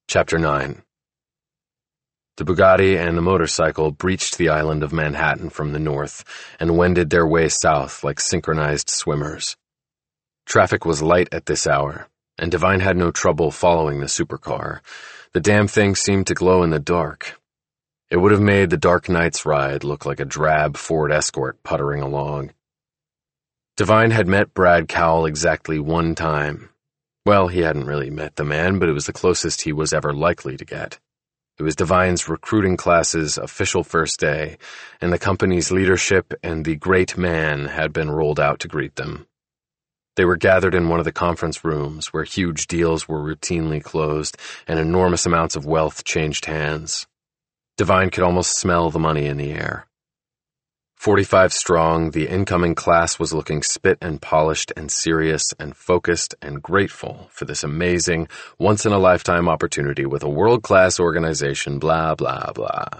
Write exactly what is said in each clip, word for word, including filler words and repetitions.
Chapter nine. The Bugatti and the motorcycle breached the island of Manhattan from the north and wended their way south like synchronized swimmers. Traffic was light at this hour, and Devine had no trouble following the supercar. The damn thing seemed to glow in the dark. It would have made the dark night's ride look like a drab Ford Escort puttering along. Devine had met Brad Cowell exactly one time. Well, he hadn't really met the man, but it was the closest he was ever likely to get. It was Devine's recruiting class's official first day, and the company's leadership and the great man had been rolled out to greet them. They were gathered in one of the conference rooms where huge deals were routinely closed and enormous amounts of wealth changed hands. Devine could almost smell the money in the air. Forty-five strong, the incoming class was looking spit and polished and serious and focused and grateful for this amazing, once-in-a-lifetime opportunity with a world-class organization, blah, blah, blah.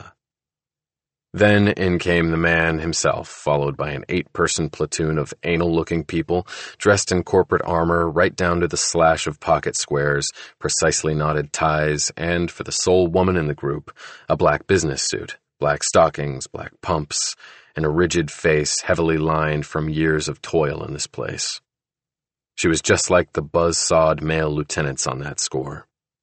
Then in came the man himself, followed by an eight-person platoon of anal-looking people, dressed in corporate armor right down to the slash of pocket squares, precisely knotted ties, and, for the sole woman in the group, a black business suit, black stockings, black pumps, and a rigid face heavily lined from years of toil in this place. She was just like the buzz-sawed male lieutenants on that score.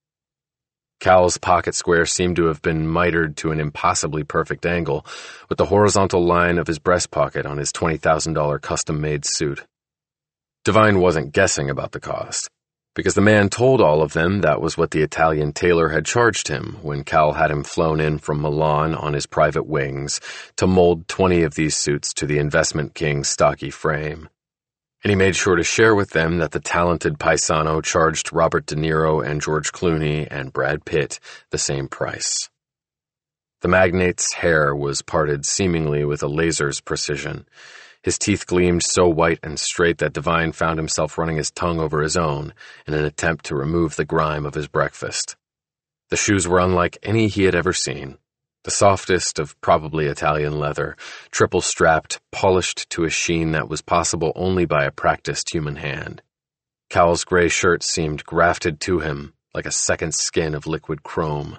Cowell's pocket square seemed to have been mitered to an impossibly perfect angle, with the horizontal line of his breast pocket on his twenty thousand dollars custom-made suit. Devine wasn't guessing about the cost, because the man told all of them that was what the Italian tailor had charged him when Cowell had him flown in from Milan on his private wings to mold twenty of these suits to the investment king's stocky frame. And he made sure to share with them that the talented paisano charged Robert De Niro and George Clooney and Brad Pitt the same price. The magnate's hair was parted seemingly with a laser's precision. His teeth gleamed so white and straight that Devine found himself running his tongue over his own in an attempt to remove the grime of his breakfast. The shoes were unlike any he had ever seen, the softest of probably Italian leather, triple-strapped, polished to a sheen that was possible only by a practiced human hand. Cowell's gray shirt seemed grafted to him like a second skin of liquid chrome.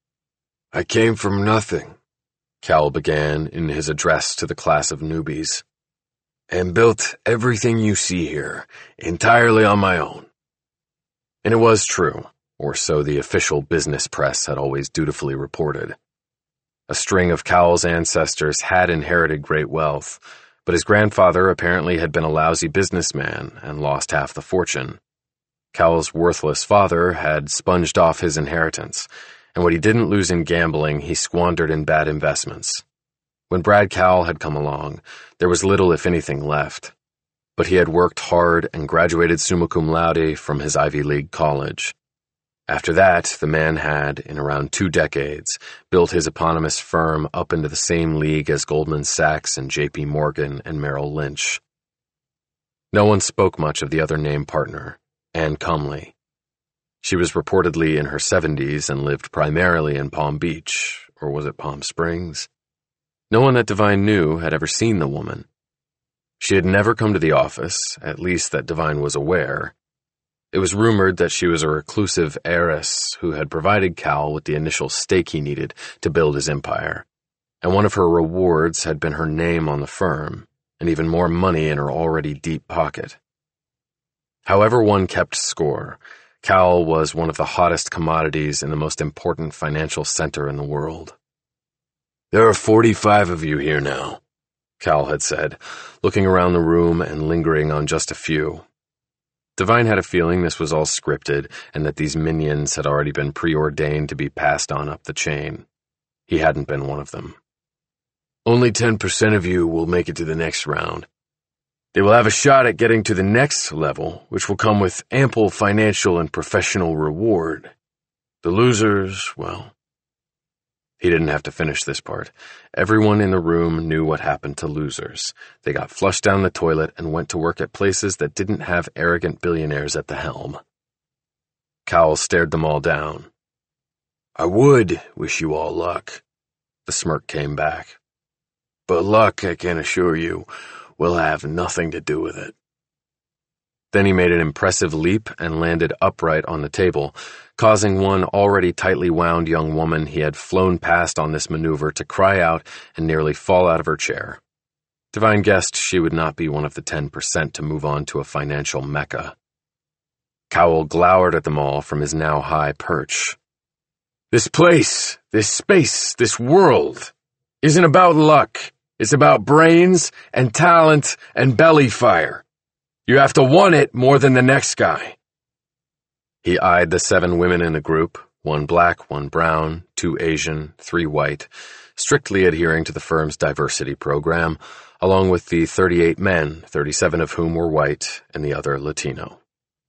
"I came from nothing," Cowell began in his address to the class of newbies, "and built everything you see here, entirely on my own." And it was true, or so the official business press had always dutifully reported. A string of Cowell's ancestors had inherited great wealth, but his grandfather apparently had been a lousy businessman and lost half the fortune. Cowell's worthless father had sponged off his inheritance, and what he didn't lose in gambling he squandered in bad investments. When Brad Cowell had come along, there was little if anything left, but he had worked hard and graduated summa cum laude from his Ivy League college. After that, the man had, in around two decades, built his eponymous firm up into the same league as Goldman Sachs and J P Morgan and Merrill Lynch. No one spoke much of the other named partner, Ann Cumley. She was reportedly in her seventies and lived primarily in Palm Beach, or was it Palm Springs? No one that Devine knew had ever seen the woman. She had never come to the office, at least that Devine was aware. It was rumored that she was a reclusive heiress who had provided Cowell with the initial stake he needed to build his empire, and one of her rewards had been her name on the firm, and even more money in her already deep pocket. However one kept score, Cowell was one of the hottest commodities in the most important financial center in the world. "There are forty-five of you here now," Cowell had said, looking around the room and lingering on just a few. Devine had a feeling this was all scripted and that these minions had already been preordained to be passed on up the chain. He hadn't been one of them. "Only ten percent of you will make it to the next round. They will have a shot at getting to the next level, which will come with ample financial and professional reward. The losers, well..." He didn't have to finish this part. Everyone in the room knew what happened to losers. They got flushed down the toilet and went to work at places that didn't have arrogant billionaires at the helm. Cowell stared them all down. "I would wish you all luck," the smirk came back. "But luck, I can assure you, will have nothing to do with it." Then he made an impressive leap and landed upright on the table, causing one already tightly wound young woman he had flown past on this maneuver to cry out and nearly fall out of her chair. Devine guessed she would not be one of the ten percent to move on to a financial mecca. Cowell glowered at them all from his now high perch. This place, this space, this world isn't about luck. It's about brains and talent and belly fire. You have to want it more than the next guy. He eyed the seven women in the group, one black, one brown, two Asian, three white, strictly adhering to the firm's diversity program, along with the thirty-eight men, thirty-seven of whom were white and the other Latino.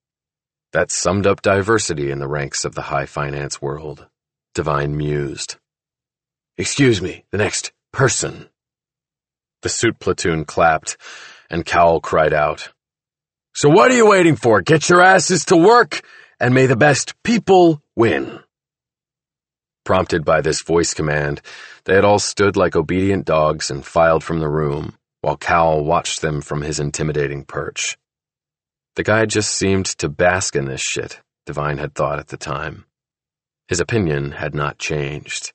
That summed up diversity in the ranks of the high finance world, Devine mused. Excuse me, the next person. The suit platoon clapped, and Cowell cried out, So what are you waiting for? Get your asses to work, and may the best people win. Prompted by this voice command, they had all stood like obedient dogs and filed from the room, while Cowell watched them from his intimidating perch. The guy just seemed to bask in this shit, Devine had thought at the time. His opinion had not changed.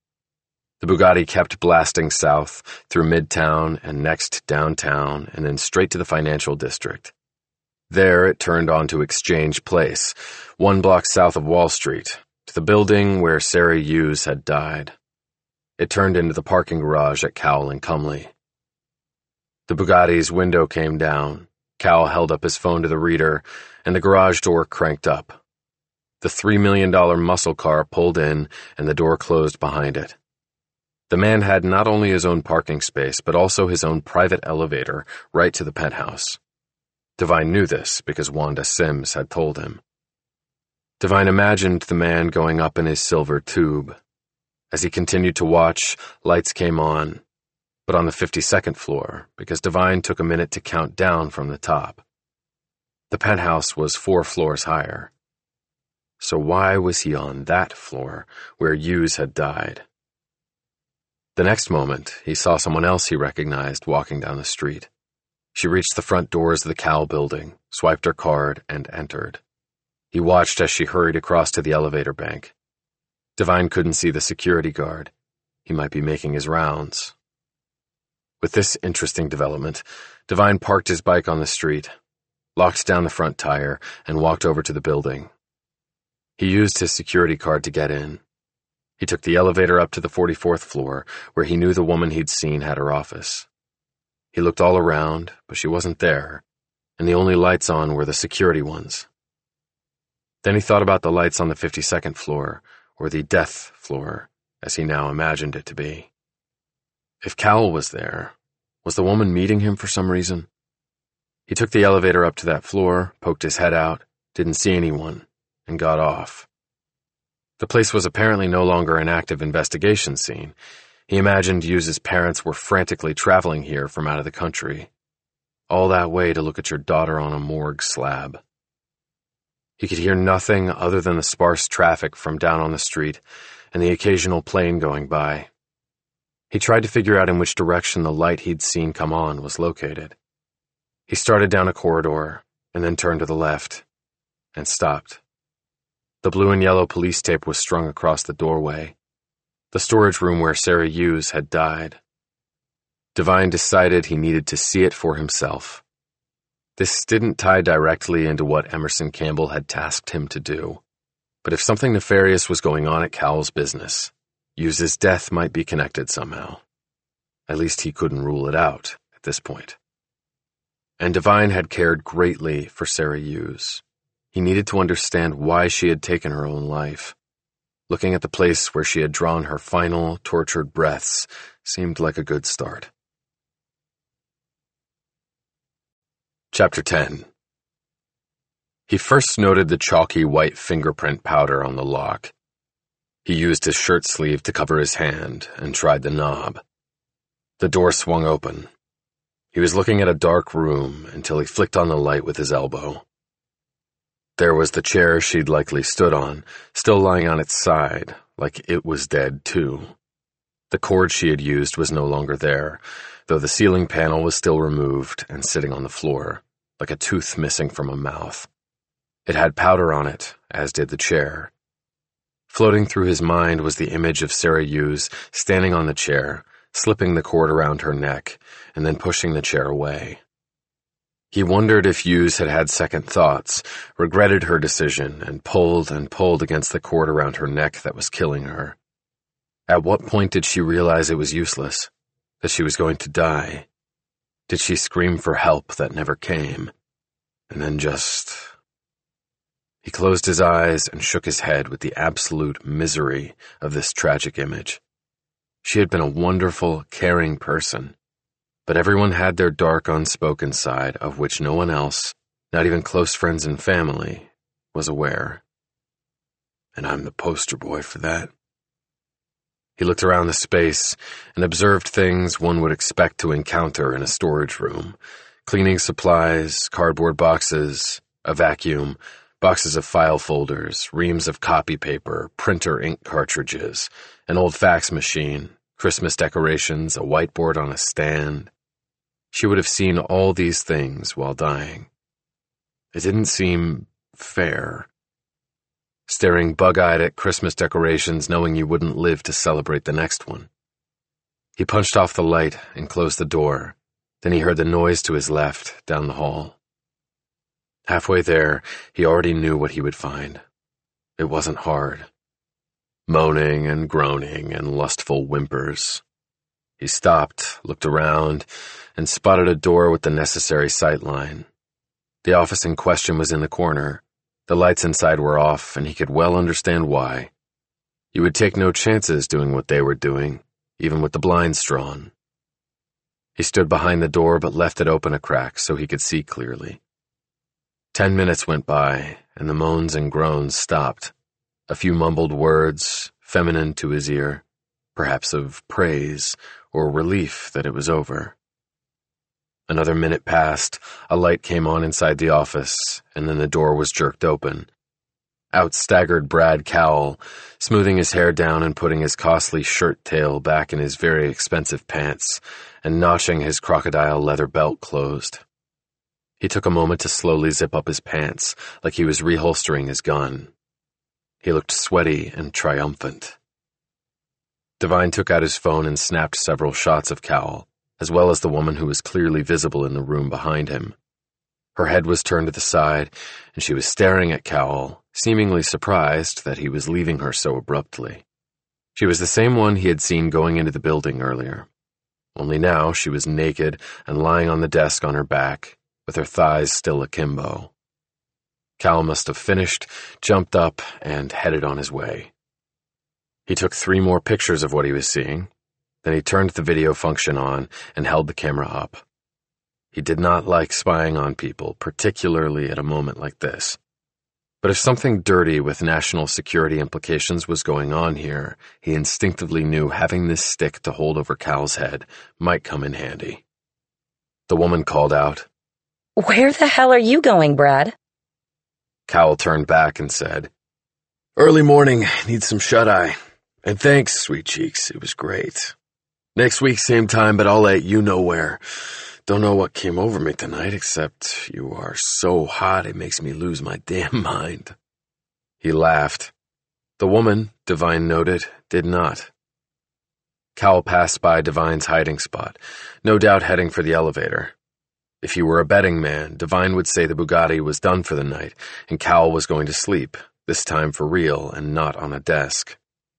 The Bugatti kept blasting south, through Midtown and next downtown, and then straight to the financial district. There it turned onto Exchange Place, one block south of Wall Street, to the building where Sarah Hughes had died. It turned into the parking garage at Cowell and Cumley. The Bugatti's window came down. Cowell held up his phone to the reader, and the garage door cranked up. The three million dollar muscle car pulled in, and the door closed behind it. The man had not only his own parking space, but also his own private elevator right to the penthouse. Devine knew this because Wanda Sims had told him. Devine imagined the man going up in his silver tube. As he continued to watch, lights came on, but on the fifty-second floor, because Devine took a minute to count down from the top. The penthouse was four floors higher. So why was he on that floor, where Hughes had died? The next moment, he saw someone else he recognized walking down the street. She reached the front doors of the Cowell building, swiped her card, and entered. He watched as she hurried across to the elevator bank. Devine couldn't see the security guard. He might be making his rounds. With this interesting development, Devine parked his bike on the street, locked down the front tire, and walked over to the building. He used his security card to get in. He took the elevator up to the forty-fourth floor, where he knew the woman he'd seen had her office. He looked all around, but she wasn't there, and the only lights on were the security ones. Then he thought about the lights on the fifty-second floor, or the death floor, as he now imagined it to be. If Cowell was there, was the woman meeting him for some reason? He took the elevator up to that floor, poked his head out, didn't see anyone, and got off. The place was apparently no longer an active investigation scene. He imagined Hughes's parents were frantically traveling here from out of the country. All that way to look at your daughter on a morgue slab. He could hear nothing other than the sparse traffic from down on the street and the occasional plane going by. He tried to figure out in which direction the light he'd seen come on was located. He started down a corridor and then turned to the left and stopped. The blue and yellow police tape was strung across the doorway, the storage room where Sarah Hughes had died. Devine decided he needed to see it for himself. This didn't tie directly into what Emerson Campbell had tasked him to do, but if something nefarious was going on at Cowell's business, Hughes's death might be connected somehow. At least he couldn't rule it out at this point. And Devine had cared greatly for Sarah Hughes. He needed to understand why she had taken her own life. Looking at the place where she had drawn her final, tortured breaths seemed like a good start. Chapter ten. He first noted the chalky white fingerprint powder on the lock. He used his shirt sleeve to cover his hand and tried the knob. The door swung open. He was looking at a dark room until he flicked on the light with his elbow. There was the chair she'd likely stood on, still lying on its side, like it was dead too. The cord she had used was no longer there, though the ceiling panel was still removed and sitting on the floor, like a tooth missing from a mouth. It had powder on it, as did the chair. Floating through his mind was the image of Sarah Hughes standing on the chair, slipping the cord around her neck, and then pushing the chair away. He wondered if Hughes had had second thoughts, regretted her decision, and pulled and pulled against the cord around her neck that was killing her. At what point did she realize it was useless, that she was going to die? Did she scream for help that never came, and then just... He closed his eyes and shook his head with the absolute misery of this tragic image. She had been a wonderful, caring person, but everyone had their dark, unspoken side of which no one else, not even close friends and family, was aware. And I'm the poster boy for that. He looked around the space and observed things one would expect to encounter in a storage room: cleaning supplies, cardboard boxes, a vacuum, boxes of file folders, reams of copy paper, printer ink cartridges, an old fax machine, Christmas decorations, a whiteboard on a stand. She would have seen all these things while dying. It didn't seem fair. Staring bug-eyed at Christmas decorations, knowing you wouldn't live to celebrate the next one. He punched off the light and closed the door. Then he heard the noise to his left, down the hall. Halfway there, he already knew what he would find. It wasn't hard. Moaning and groaning and lustful whimpers. He stopped, looked around, and spotted a door with the necessary sightline. The office in question was in the corner. The lights inside were off, and he could well understand why. You would take no chances doing what they were doing, even with the blinds drawn. He stood behind the door but left it open a crack so he could see clearly. Ten minutes went by, and the moans and groans stopped. A few mumbled words, feminine to his ear, perhaps of praise or relief that it was over. Another minute passed, a light came on inside the office, and then the door was jerked open. Out staggered Brad Cowell, smoothing his hair down and putting his costly shirt tail back in his very expensive pants, and notching his crocodile leather belt closed. He took a moment to slowly zip up his pants, like he was reholstering his gun. He looked sweaty and triumphant. Devine took out his phone and snapped several shots of Cowell, as well as the woman who was clearly visible in the room behind him. Her head was turned to the side, and she was staring at Cowell, seemingly surprised that he was leaving her so abruptly. She was the same one he had seen going into the building earlier. Only now she was naked and lying on the desk on her back, with her thighs still akimbo. Cowell must have finished, jumped up, and headed on his way. He took three more pictures of what he was seeing. Then he turned the video function on and held the camera up. He did not like spying on people, particularly at a moment like this. But if something dirty with national security implications was going on here, he instinctively knew having this stick to hold over Cal's head might come in handy. The woman called out, "Where the hell are you going, Brad?" Cowell turned back and said, "Early morning, need some shut-eye. And thanks, sweet cheeks, it was great. Next week, same time, but I'll let you know where. Don't know what came over me tonight, except you are so hot it makes me lose my damn mind." He laughed. The woman, Devine noted, did not. Cowell passed by Devine's hiding spot, no doubt heading for the elevator. If he were a betting man, Devine would say the Bugatti was done for the night, and Cowell was going to sleep, this time for real and not on a desk.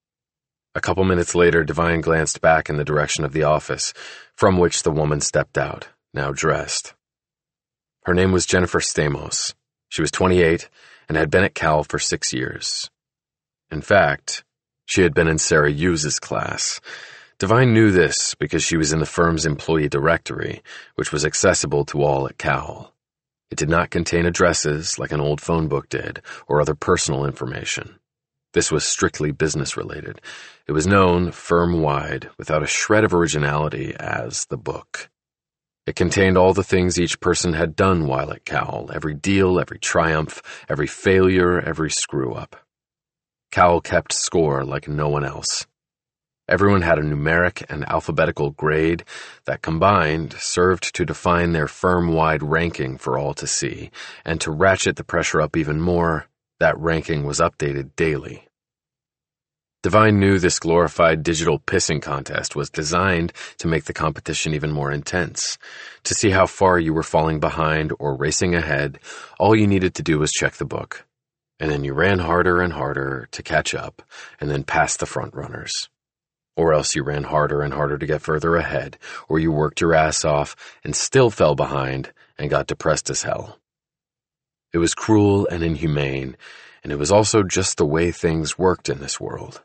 A couple minutes later, Devine glanced back in the direction of the office, from which the woman stepped out, now dressed. Her name was Jennifer Stamos. She was twenty-eight and had been at Cal for six years. In fact, she had been in Sarah Hughes's class. Devine knew this because she was in the firm's employee directory, which was accessible to all at Cal. It did not contain addresses like an old phone book did, or other personal information. This was strictly business-related. It was known, firm-wide, without a shred of originality, as the book. It contained all the things each person had done while at Cal, every deal, every triumph, every failure, every screw-up. Cal kept score like no one else. Everyone had a numeric and alphabetical grade that combined served to define their firm-wide ranking for all to see, and to ratchet the pressure up even more, that ranking was updated daily. Divine knew this glorified digital pissing contest was designed to make the competition even more intense. To see how far you were falling behind or racing ahead, all you needed to do was check the book. And then you ran harder and harder to catch up, and then pass the front runners. Or else you ran harder and harder to get further ahead, or you worked your ass off and still fell behind and got depressed as hell. It was cruel and inhumane, and it was also just the way things worked in this world.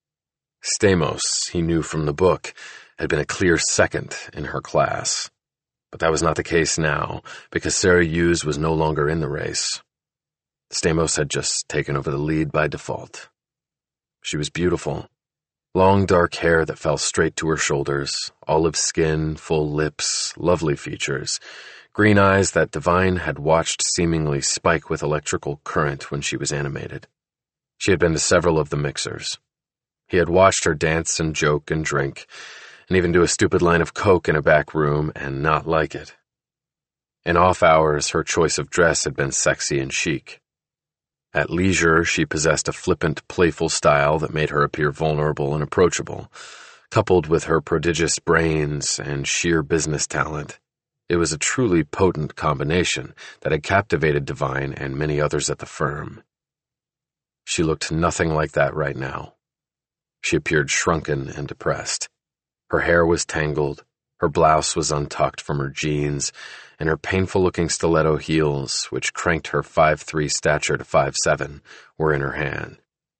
Stamos, he knew from the book, had been a clear second in her class. But that was not the case now, because Sarah Hughes was no longer in the race. Stamos had just taken over the lead by default. She was beautiful. Long dark hair that fell straight to her shoulders, olive skin, full lips, lovely features, green eyes that Divine had watched seemingly spike with electrical current when she was animated. She had been to several of the mixers. He had watched her dance and joke and drink, and even do a stupid line of coke in a back room and not like it. In off hours, her choice of dress had been sexy and chic. At leisure, she possessed a flippant, playful style that made her appear vulnerable and approachable. Coupled with her prodigious brains and sheer business talent, it was a truly potent combination that had captivated Divine and many others at the firm. She looked nothing like that right now. She appeared shrunken and depressed. Her hair was tangled, her blouse was untucked from her jeans, and her painful-looking stiletto heels, which cranked her five three stature to five seven, were in her hand.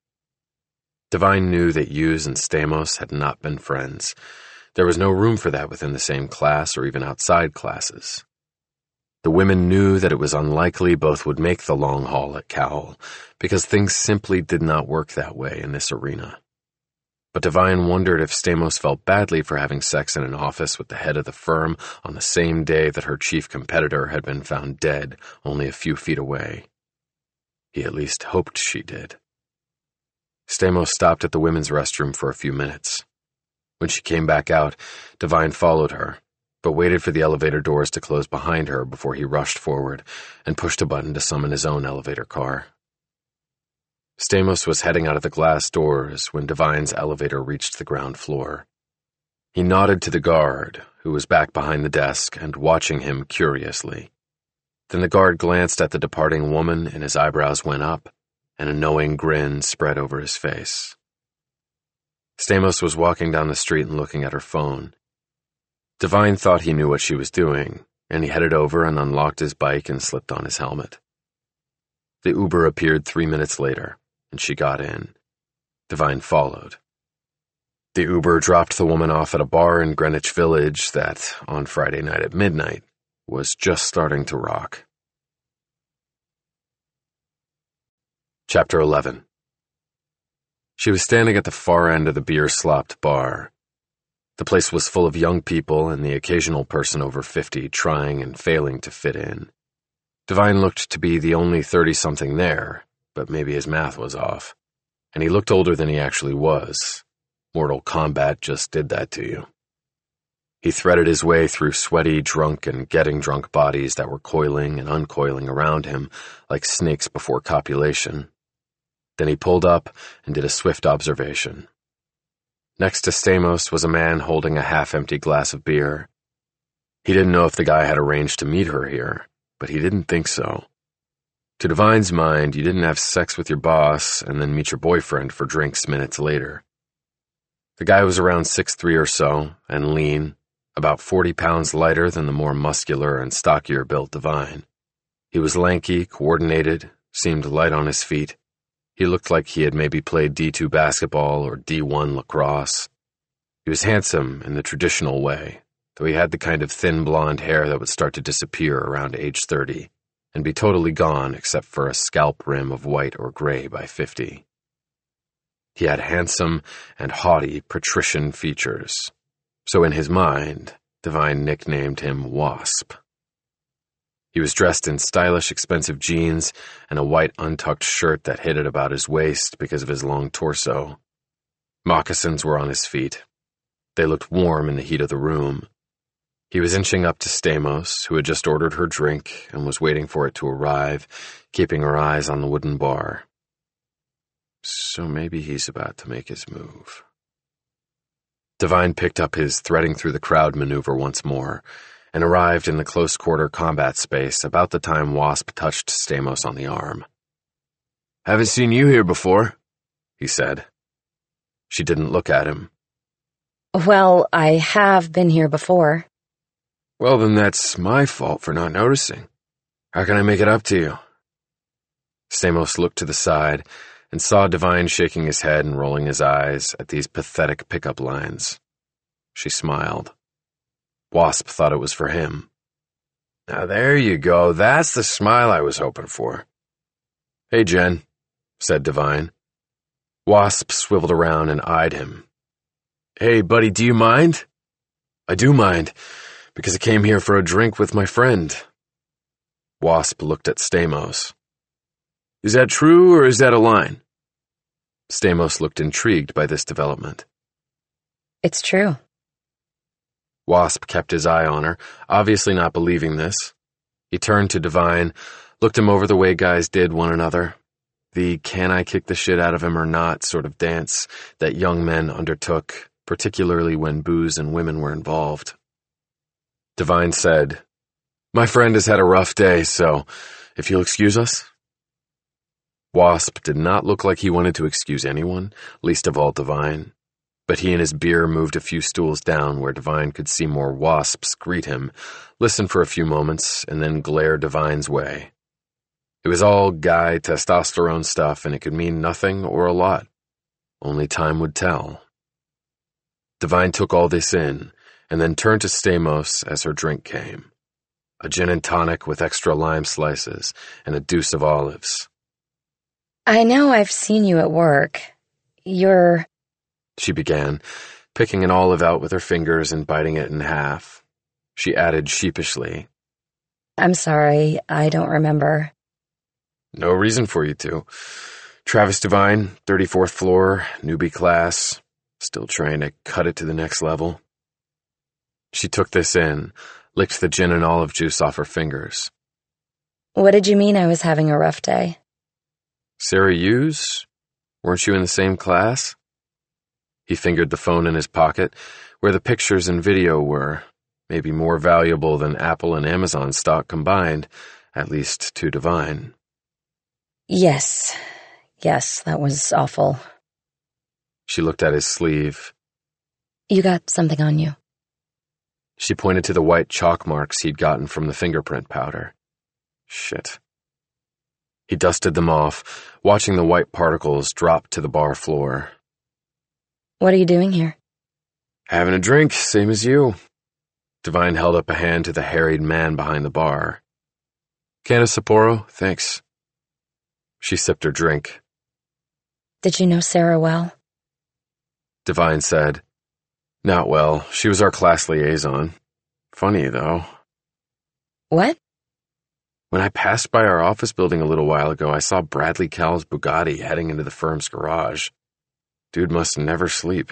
Divine knew that Hughes and Stamos had not been friends. There was no room for that within the same class or even outside classes. The women knew that it was unlikely both would make the long haul at Cowell, because things simply did not work that way in this arena. But Divine wondered if Stamos felt badly for having sex in an office with the head of the firm on the same day that her chief competitor had been found dead only a few feet away. He at least hoped she did. Stamos stopped at the women's restroom for a few minutes. When she came back out, Divine followed her, but waited for the elevator doors to close behind her before he rushed forward and pushed a button to summon his own elevator car. Stamos was heading out of the glass doors when Divine's elevator reached the ground floor. He nodded to the guard, who was back behind the desk and watching him curiously. Then the guard glanced at the departing woman and his eyebrows went up, and a knowing grin spread over his face. Stamos was walking down the street and looking at her phone. Divine thought he knew what she was doing, and he headed over and unlocked his bike and slipped on his helmet. The Uber appeared three minutes later, and she got in. Divine followed. The Uber dropped the woman off at a bar in Greenwich Village that, on Friday night at midnight, was just starting to rock. Chapter eleven. She was standing at the far end of the beer-slopped bar. The place was full of young people and the occasional person over fifty trying and failing to fit in. Divine looked to be the only thirty-something there, but maybe his math was off. And he looked older than he actually was. Mortal Kombat just did that to you. He threaded his way through sweaty, drunk, and getting drunk bodies that were coiling and uncoiling around him like snakes before copulation. Then he pulled up and did a swift observation. Next to Stamos was a man holding a half-empty glass of beer. He didn't know if the guy had arranged to meet her here, but he didn't think so. To Divine's mind, you didn't have sex with your boss and then meet your boyfriend for drinks minutes later. The guy was around six three or so, and lean, about forty pounds lighter than the more muscular and stockier-built Divine. He was lanky, coordinated, seemed light on his feet. He looked like he had maybe played D two basketball or D one lacrosse. He was handsome in the traditional way, though he had the kind of thin blonde hair that would start to disappear around age thirty, and be totally gone except for a scalp rim of white or gray by fifty. He had handsome and haughty patrician features, so in his mind, Divine nicknamed him Wasp. He was dressed in stylish, expensive jeans and a white untucked shirt that hid at about his waist because of his long torso. Moccasins were on his feet. They looked warm in the heat of the room. He was inching up to Stamos, who had just ordered her drink and was waiting for it to arrive, keeping her eyes on the wooden bar. So maybe he's about to make his move. Devine picked up his threading through the crowd maneuver once more and arrived in the close-quarter combat space about the time Wasp touched Stamos on the arm. "Haven't seen you here before," he said. She didn't look at him. Well, I have been here before. "Well, then that's my fault for not noticing. How can I make it up to you?" Stamos looked to the side and saw Devine shaking his head and rolling his eyes at these pathetic pickup lines. She smiled. Wasp thought it was for him. "Now there you go, that's the smile I was hoping for." "Hey, Jen," said Devine. Wasp swiveled around and eyed him. "Hey, buddy, do you mind?" "I do mind, because I came here for a drink with my friend." Wasp looked at Stamos. "Is that true, or is that a line?" Stamos looked intrigued by this development. It's true. Wasp kept his eye on her, obviously not believing this. He turned to Devine, looked him over the way guys did one another, the can-I-kick-the-shit-out-of-him-or-not sort of dance that young men undertook, particularly when booze and women were involved. Devine said, "My friend has had a rough day, so if you'll excuse us." Wasp did not look like he wanted to excuse anyone, least of all Devine, but he and his beer moved a few stools down where Devine could see more wasps greet him, listen for a few moments, and then glare Devine's way. It was all guy testosterone stuff, and it could mean nothing or a lot. Only time would tell. Devine took all this in, and then turned to Stamos as her drink came. A gin and tonic with extra lime slices and a deuce of olives. I know I've seen you at work. You're... She began, picking an olive out with her fingers and biting it in half. She added sheepishly, I'm sorry, I don't remember. "No reason for you to. Travis Devine, thirty-fourth floor, newbie class, still trying to cut it to the next level." She took this in, licked the gin and olive juice off her fingers. What did you mean I was having a rough day? "Sarah Hughes? Weren't you in the same class?" He fingered the phone in his pocket, where the pictures and video were, maybe more valuable than Apple and Amazon stock combined, at least to Devine. Yes. Yes, that was awful. She looked at his sleeve. You got something on you. She pointed to the white chalk marks he'd gotten from the fingerprint powder. Shit. He dusted them off, watching the white particles drop to the bar floor. What are you doing here? "Having a drink, same as you." Devine held up a hand to the harried man behind the bar. "Can of Sapporo, thanks." She sipped her drink. Did you know Sarah well? Devine said, "Not well. She was our class liaison. Funny, though." What? "When I passed by our office building a little while ago, I saw Bradley Cowell's Bugatti heading into the firm's garage. Dude must never sleep."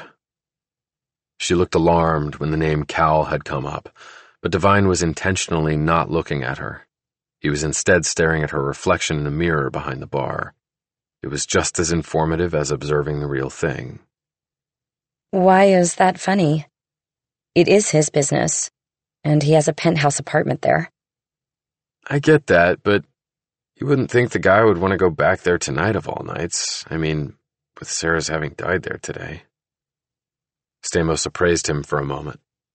She looked alarmed when the name Cowell had come up, but Devine was intentionally not looking at her. He was instead staring at her reflection in the mirror behind the bar. It was just as informative as observing the real thing. Why is that funny? It is his business, and he has a penthouse apartment there. "I get that, but you wouldn't think the guy would want to go back there tonight of all nights. I mean, with Sarah's having died there today." Stamos appraised him for a moment.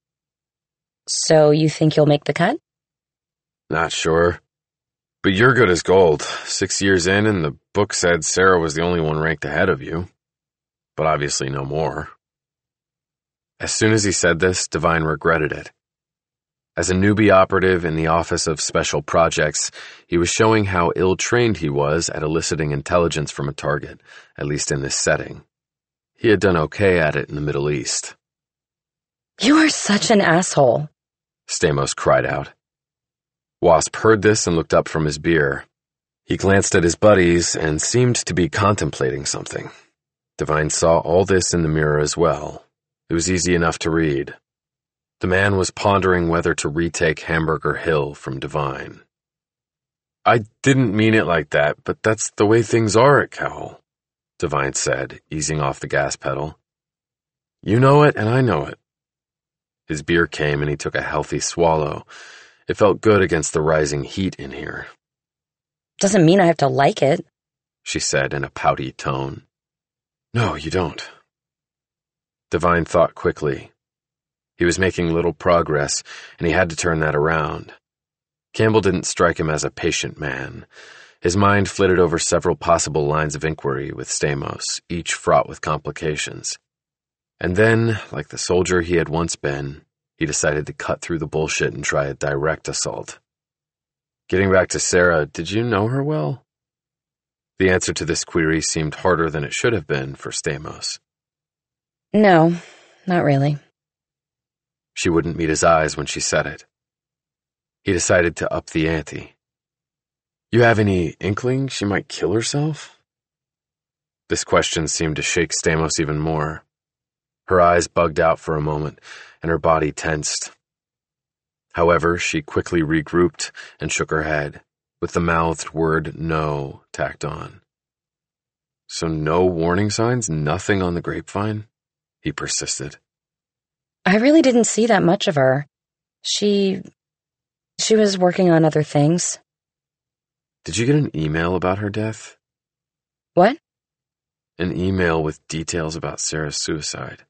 So you think you'll make the cut? "Not sure. But you're good as gold. Six years in, and the book said Sarah was the only one ranked ahead of you. But obviously no more." As soon as he said this, Devine regretted it. As a newbie operative in the Office of Special Projects, he was showing how ill-trained he was at eliciting intelligence from a target, at least in this setting. He had done okay at it in the Middle East. You are such an asshole, Stamos cried out. Wasp heard this and looked up from his beer. He glanced at his buddies and seemed to be contemplating something. Devine saw all this in the mirror as well. It was easy enough to read. The man was pondering whether to retake Hamburger Hill from Devine. "I didn't mean it like that, but that's the way things are at Cowell," Devine said, easing off the gas pedal. "You know it, and I know it." His beer came, and he took a healthy swallow. It felt good against the rising heat in here. "Doesn't mean I have to like it," she said in a pouty tone. "No, you don't." Devine thought quickly. He was making little progress, and he had to turn that around. Campbell didn't strike him as a patient man. His mind flitted over several possible lines of inquiry with Stamos, each fraught with complications. And then, like the soldier he had once been, he decided to cut through the bullshit and try a direct assault. "Getting back to Sarah, did you know her well?" The answer to this query seemed harder than it should have been for Stamos. "No, not really." She wouldn't meet his eyes when she said it. He decided to up the ante. "You have any inkling she might kill herself?" This question seemed to shake Stamos even more. Her eyes bugged out for a moment, and her body tensed. However, she quickly regrouped and shook her head, with the mouthed word "no" tacked on. "So no warning signs, nothing on the grapevine?" he persisted. "I really didn't see that much of her. She... she was working on other things." "Did you get an email about her death?" "What?" "An email with details about Sarah's suicide."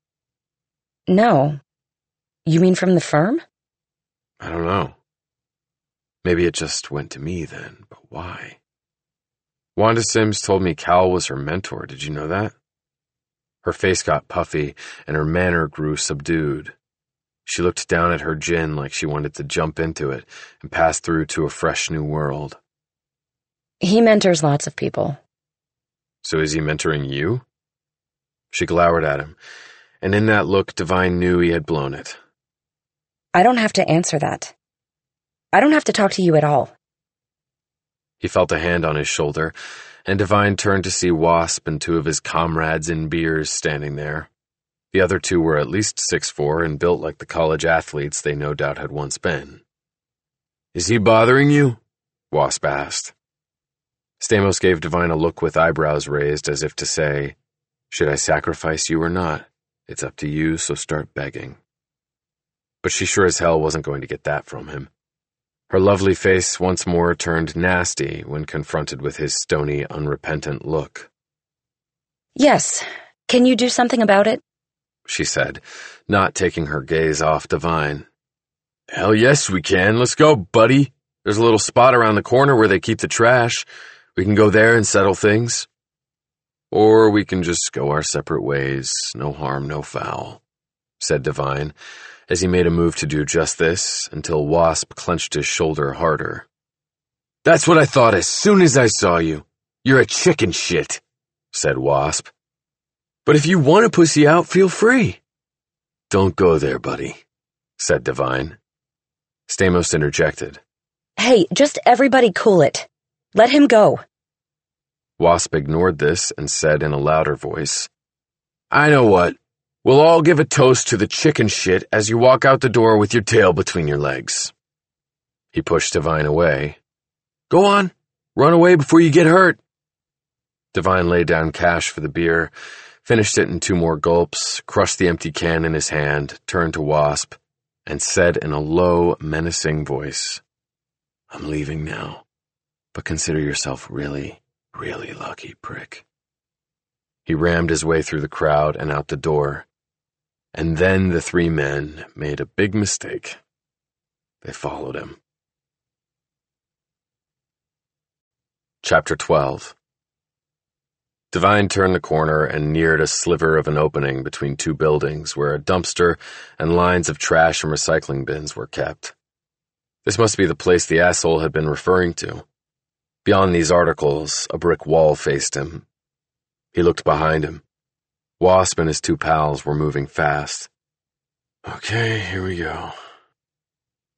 "No. You mean from the firm?" "I don't know. Maybe it just went to me then, but why?" "Wanda Sims told me Cal was her mentor. Did you know that?" Her face got puffy, and her manner grew subdued. She looked down at her gin like she wanted to jump into it and pass through to a fresh new world. "He mentors lots of people." "So is he mentoring you?" She glowered at him, and in that look Devine knew he had blown it. "I don't have to answer that. I don't have to talk to you at all." He felt a hand on his shoulder, and Devine turned to see Wasp and two of his comrades in beers standing there. The other two were at least six foot four and built like the college athletes they no doubt had once been. "Is he bothering you?" Wasp asked. Stamos gave Devine a look with eyebrows raised as if to say, "Should I sacrifice you or not? It's up to you, so start begging." But she sure as hell wasn't going to get that from him. Her lovely face once more turned nasty when confronted with his stony, unrepentant look. "Yes. Can you do something about it?" she said, not taking her gaze off Devine. "Hell yes we can. Let's go, buddy. There's a little spot around the corner where they keep the trash. We can go there and settle things. Or we can just go our separate ways. No harm, no foul," said Devine, as he made a move to do just this, until Wasp clenched his shoulder harder. "That's what I thought as soon as I saw you. You're a chicken shit," said Wasp. "But if you want to pussy out, feel free." "Don't go there, buddy," said Devine. Stamos interjected. "Hey, just everybody cool it. Let him go." Wasp ignored this and said in a louder voice, "I know what. We'll all give a toast to the chicken shit as you walk out the door with your tail between your legs." He pushed Devine away. "Go on. Run away before you get hurt." Devine laid down cash for the beer, finished it in two more gulps, crushed the empty can in his hand, turned to Wasp, and said in a low, menacing voice, "I'm leaving now, but consider yourself really, really lucky, prick." He rammed his way through the crowd and out the door, and then the three men made a big mistake. They followed him. Chapter twelve. Devine turned the corner and neared a sliver of an opening between two buildings where a dumpster and lines of trash and recycling bins were kept. This must be the place the asshole had been referring to. Beyond these articles, a brick wall faced him. He looked behind him. Wasp and his two pals were moving fast. "Okay, here we go."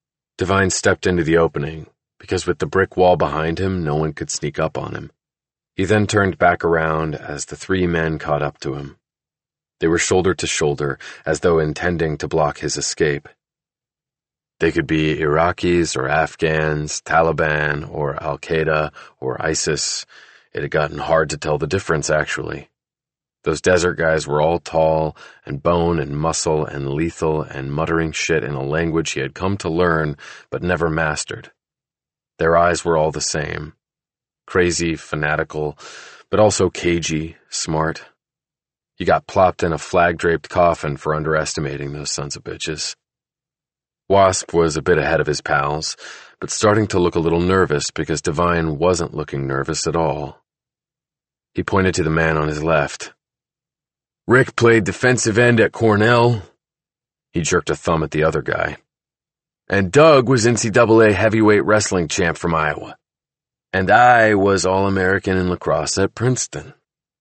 Devine stepped into the opening, because with the brick wall behind him, no one could sneak up on him. He then turned back around as the three men caught up to him. They were shoulder to shoulder, as though intending to block his escape. They could be Iraqis or Afghans, Taliban or Al-Qaeda or ISIS. It had gotten hard to tell the difference, actually. Those desert guys were all tall and bone and muscle and lethal and muttering shit in a language he had come to learn but never mastered. Their eyes were all the same. Crazy, fanatical, but also cagey, smart. You got plopped in a flag-draped coffin for underestimating those sons of bitches. Wasp was a bit ahead of his pals, but starting to look a little nervous because Devine wasn't looking nervous at all. He pointed to the man on his left. Rick played defensive end at Cornell. He jerked a thumb at the other guy. And Doug was N C double A heavyweight wrestling champ from Iowa. And I was All-American in lacrosse at Princeton.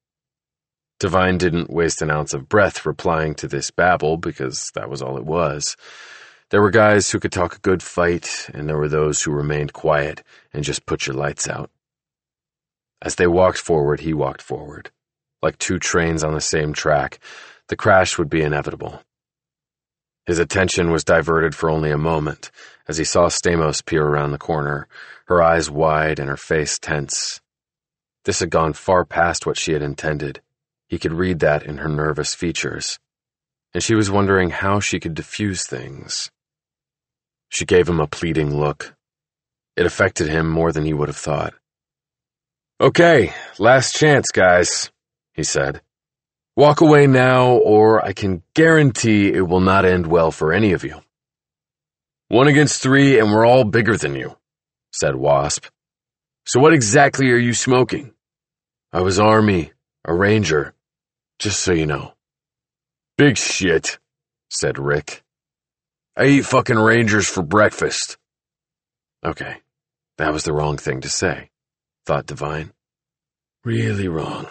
Devine didn't waste an ounce of breath replying to this babble because that was all it was. There were guys who could talk a good fight, and there were those who remained quiet and just put your lights out. As they walked forward, he walked forward. Like two trains on the same track, the crash would be inevitable. His attention was diverted for only a moment as he saw Stamos peer around the corner, her eyes wide and her face tense. This had gone far past what she had intended. He could read that in her nervous features, and she was wondering how she could diffuse things. She gave him a pleading look. It affected him more than he would have thought. Okay, last chance, guys, he said. Walk away now, or I can guarantee it will not end well for any of you. One against three, and we're all bigger than you, said Wasp. So what exactly are you smoking? I was Army, a Ranger, just so you know. Big shit, said Rick. I eat fucking Rangers for breakfast. Okay, that was the wrong thing to say, thought Devine. Really wrong.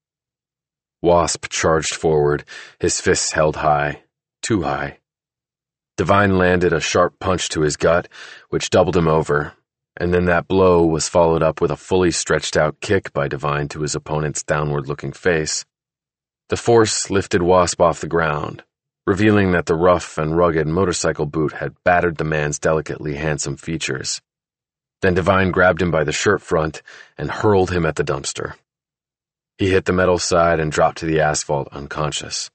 Wasp charged forward, his fists held high, too high. Devine landed a sharp punch to his gut, which doubled him over, and then that blow was followed up with a fully stretched-out kick by Devine to his opponent's downward-looking face. The force lifted Wasp off the ground, revealing that the rough and rugged motorcycle boot had battered the man's delicately handsome features. Then Devine grabbed him by the shirt front and hurled him at the dumpster. He hit the metal side and dropped to the asphalt unconscious.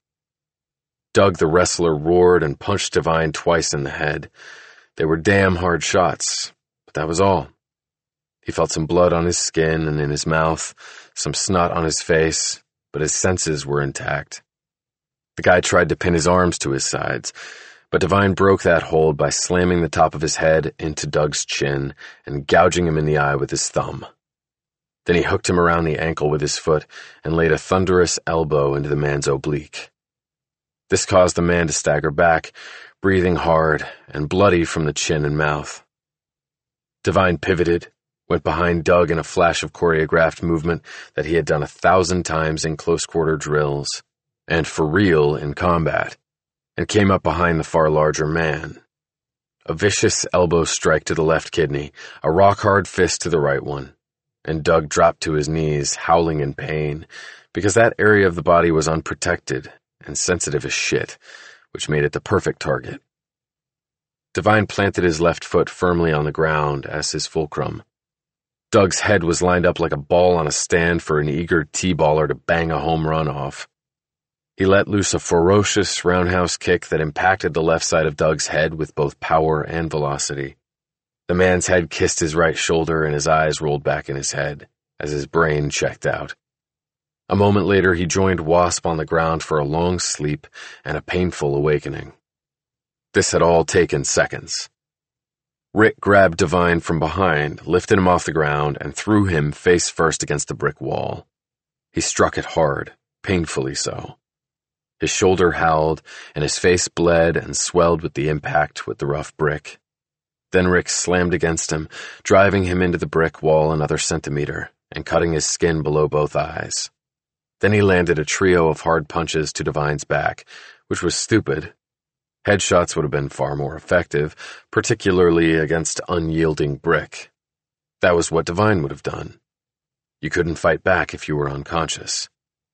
Doug the wrestler roared and punched Devine twice in the head. They were damn hard shots, but that was all. He felt some blood on his skin and in his mouth, some snot on his face, but his senses were intact. The guy tried to pin his arms to his sides, but Devine broke that hold by slamming the top of his head into Doug's chin and gouging him in the eye with his thumb. Then he hooked him around the ankle with his foot and laid a thunderous elbow into the man's oblique. This caused the man to stagger back, breathing hard and bloody from the chin and mouth. Devine pivoted, went behind Doug in a flash of choreographed movement that he had done a thousand times in close-quarter drills, and for real in combat, and came up behind the far larger man. A vicious elbow strike to the left kidney, a rock-hard fist to the right one, and Doug dropped to his knees, howling in pain, because that area of the body was unprotected and sensitive as shit, which made it the perfect target. Devine planted his left foot firmly on the ground as his fulcrum. Doug's head was lined up like a ball on a stand for an eager T-baller to bang a home run off. He let loose a ferocious roundhouse kick that impacted the left side of Doug's head with both power and velocity. The man's head kissed his right shoulder and his eyes rolled back in his head as his brain checked out. A moment later, he joined Wasp on the ground for a long sleep and a painful awakening. This had all taken seconds. Rick grabbed Devine from behind, lifted him off the ground, and threw him face first against the brick wall. He struck it hard, painfully so. His shoulder howled, and his face bled and swelled with the impact with the rough brick. Then Rick slammed against him, driving him into the brick wall another centimeter and cutting his skin below both eyes. Then he landed a trio of hard punches to Devine's back, which was stupid. Headshots would have been far more effective, particularly against unyielding brick. That was what Devine would have done. You couldn't fight back if you were unconscious.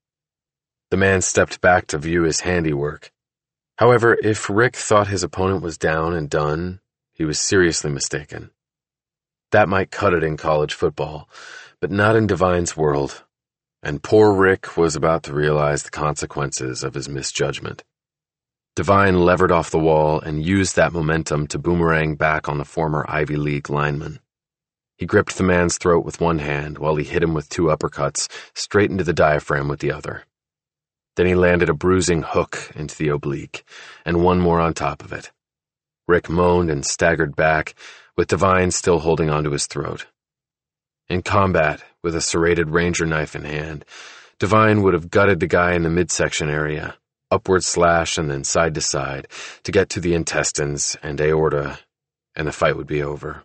The man stepped back to view his handiwork. However, if Rick thought his opponent was down and done, he was seriously mistaken. That might cut it in college football, but not in Divine's world, and poor Rick was about to realize the consequences of his misjudgment. Divine levered off the wall and used that momentum to boomerang back on the former Ivy League lineman. He gripped the man's throat with one hand while he hit him with two uppercuts straight into the diaphragm with the other. Then he landed a bruising hook into the oblique, and one more on top of it. Rick moaned and staggered back, with Divine still holding onto his throat. In combat, with a serrated ranger knife in hand, Divine would have gutted the guy in the midsection area, upward slash and then side to side, to get to the intestines and aorta, and the fight would be over.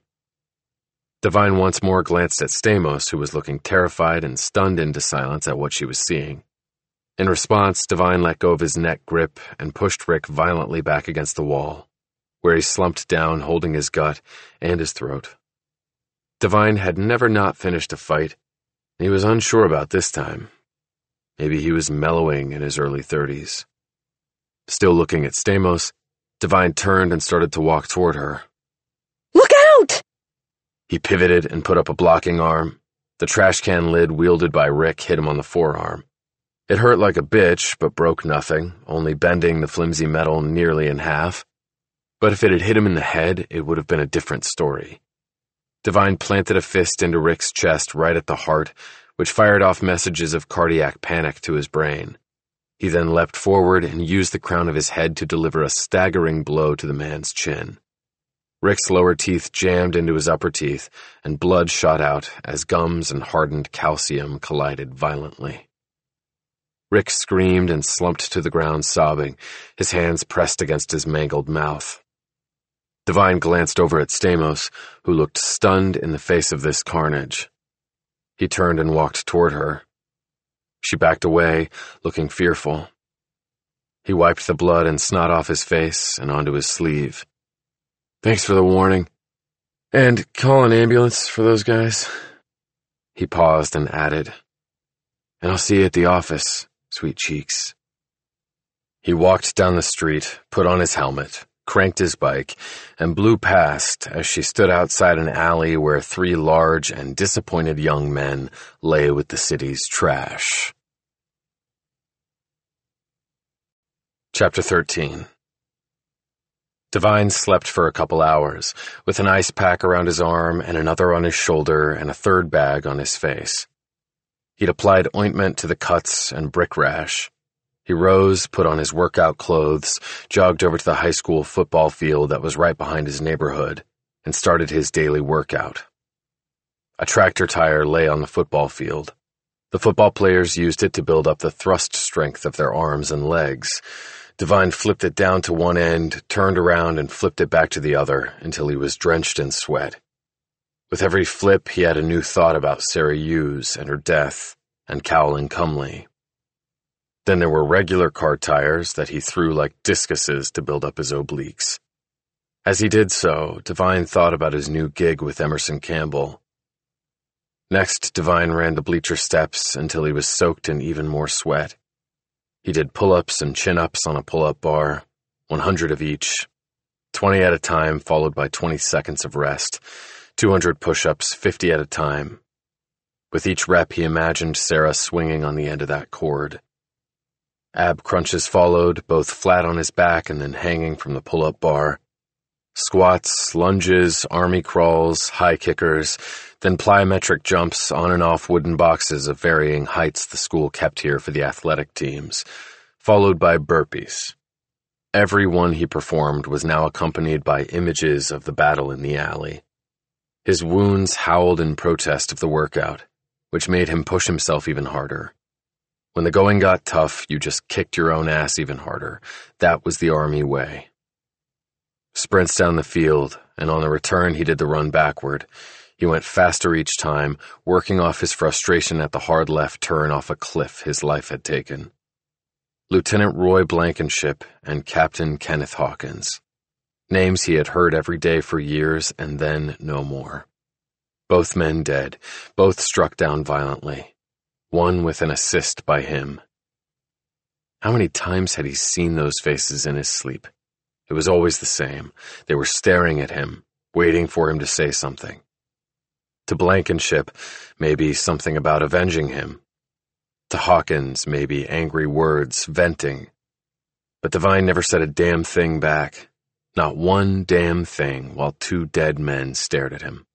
Divine once more glanced at Stamos, who was looking terrified and stunned into silence at what she was seeing. In response, Divine let go of his neck grip and pushed Rick violently back against the wall, where he slumped down holding his gut and his throat. Divine had never not finished a fight, and he was unsure about this time. Maybe he was mellowing in his early thirties. Still looking at Stamos, Divine turned and started to walk toward her. Look out! He pivoted and put up a blocking arm. The trash can lid wielded by Rick hit him on the forearm. It hurt like a bitch, but broke nothing, only bending the flimsy metal nearly in half. But if it had hit him in the head, it would have been a different story. Divine planted a fist into Rick's chest right at the heart, which fired off messages of cardiac panic to his brain. He then leapt forward and used the crown of his head to deliver a staggering blow to the man's chin. Rick's lower teeth jammed into his upper teeth, and blood shot out as gums and hardened calcium collided violently. Rick screamed and slumped to the ground sobbing, his hands pressed against his mangled mouth. Divine glanced over at Stamos, who looked stunned in the face of this carnage. He turned and walked toward her. She backed away, looking fearful. He wiped the blood and snot off his face and onto his sleeve. Thanks for the warning. And call an ambulance for those guys. He paused and added, and I'll see you at the office, sweet cheeks. He walked down the street, put on his helmet, cranked his bike, and blew past as she stood outside an alley where three large and disappointed young men lay with the city's trash. Chapter thirteen. Divine slept for a couple hours, with an ice pack around his arm and another on his shoulder and a third bag on his face. He'd applied ointment to the cuts and brick rash. He rose, put on his workout clothes, jogged over to the high school football field that was right behind his neighborhood, and started his daily workout. A tractor tire lay on the football field. The football players used it to build up the thrust strength of their arms and legs. Divine flipped it down to one end, turned around, and flipped it back to the other until he was drenched in sweat. With every flip, he had a new thought about Sarah Hughes and her death, and Cowling Cumley. Then there were regular car tires that he threw like discuses to build up his obliques. As he did so, Divine thought about his new gig with Emerson Campbell. Next, Divine ran the bleacher steps until he was soaked in even more sweat. He did pull-ups and chin-ups on a pull-up bar, one hundred of each, twenty at a time followed by twenty seconds of rest, two hundred push-ups, fifty at a time. With each rep, he imagined Sarah swinging on the end of that cord. Ab crunches followed, both flat on his back and then hanging from the pull-up bar. Squats, lunges, army crawls, high kickers, then plyometric jumps on and off wooden boxes of varying heights the school kept here for the athletic teams, followed by burpees. Every one he performed was now accompanied by images of the battle in the alley. His wounds howled in protest of the workout, which made him push himself even harder. When the going got tough, you just kicked your own ass even harder. That was the Army way. Sprints down the field, and on the return he did the run backward. He went faster each time, working off his frustration at the hard left turn off a cliff his life had taken. Lieutenant Roy Blankenship and Captain Kenneth Hawkins. Names he had heard every day for years and then no more. Both men dead, both struck down violently, one with an assist by him. How many times had he seen those faces in his sleep? It was always the same. They were staring at him, waiting for him to say something. To Blankenship, maybe something about avenging him. To Hawkins, maybe angry words, venting. But Devine never said a damn thing back. Not one damn thing while two dead men stared at him.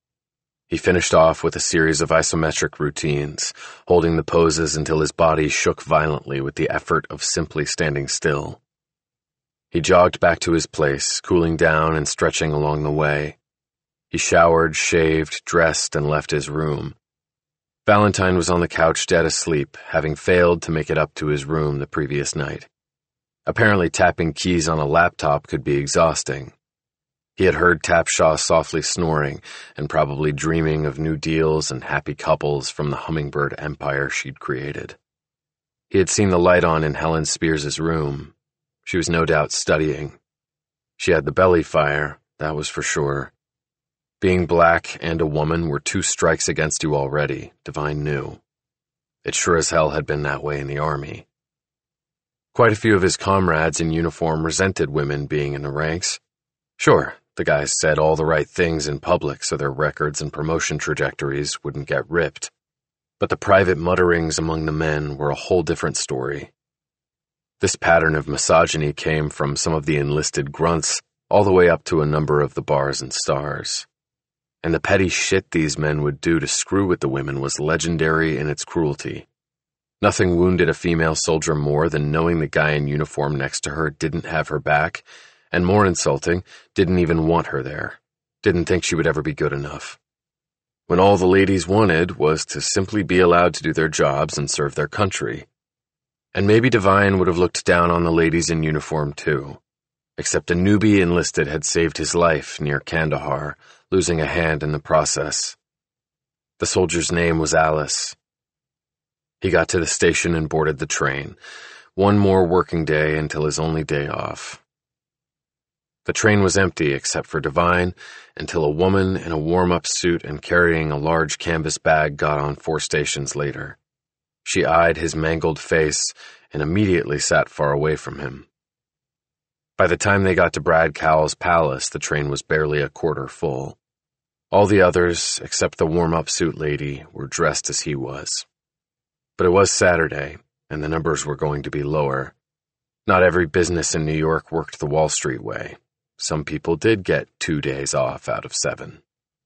He finished off with a series of isometric routines, holding the poses until his body shook violently with the effort of simply standing still. He jogged back to his place, cooling down and stretching along the way. He showered, shaved, dressed, and left his room. Valentine was on the couch dead asleep, having failed to make it up to his room the previous night. Apparently tapping keys on a laptop could be exhausting. He had heard Tapshaw softly snoring and probably dreaming of new deals and happy couples from the hummingbird empire she'd created. He had seen the light on in Helen Spears's room. She was no doubt studying. She had the belly fire, that was for sure. Being black and a woman were two strikes against you already, Devine knew. It sure as hell had been that way in the army. Quite a few of his comrades in uniform resented women being in the ranks. Sure, the guys said all the right things in public so their records and promotion trajectories wouldn't get ripped. But the private mutterings among the men were a whole different story. This pattern of misogyny came from some of the enlisted grunts all the way up to a number of the bars and stars. And the petty shit these men would do to screw with the women was legendary in its cruelty. Nothing wounded a female soldier more than knowing the guy in uniform next to her didn't have her back, and more insulting, didn't even want her there, didn't think she would ever be good enough. When all the ladies wanted was to simply be allowed to do their jobs and serve their country. And maybe Devine would have looked down on the ladies in uniform too, except a newbie enlisted had saved his life near Kandahar, losing a hand in the process. The soldier's name was Alice. He got to the station and boarded the train. One more working day until his only day off. The train was empty except for Devine until a woman in a warm-up suit and carrying a large canvas bag got on four stations later. She eyed his mangled face and immediately sat far away from him. By the time they got to Brad Cowell's palace, the train was barely a quarter full. All the others, except the warm-up suit lady, were dressed as he was. But it was Saturday, and the numbers were going to be lower. Not every business in New York worked the Wall Street way. Some people did get two days off out of seven.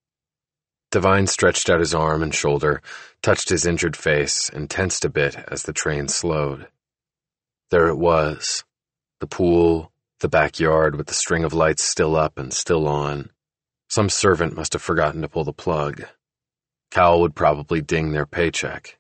Devine stretched out his arm and shoulder, touched his injured face, and tensed a bit as the train slowed. There it was, the pool, the backyard with the string of lights still up and still on. Some servant must have forgotten to pull the plug. Cowell would probably ding their paycheck.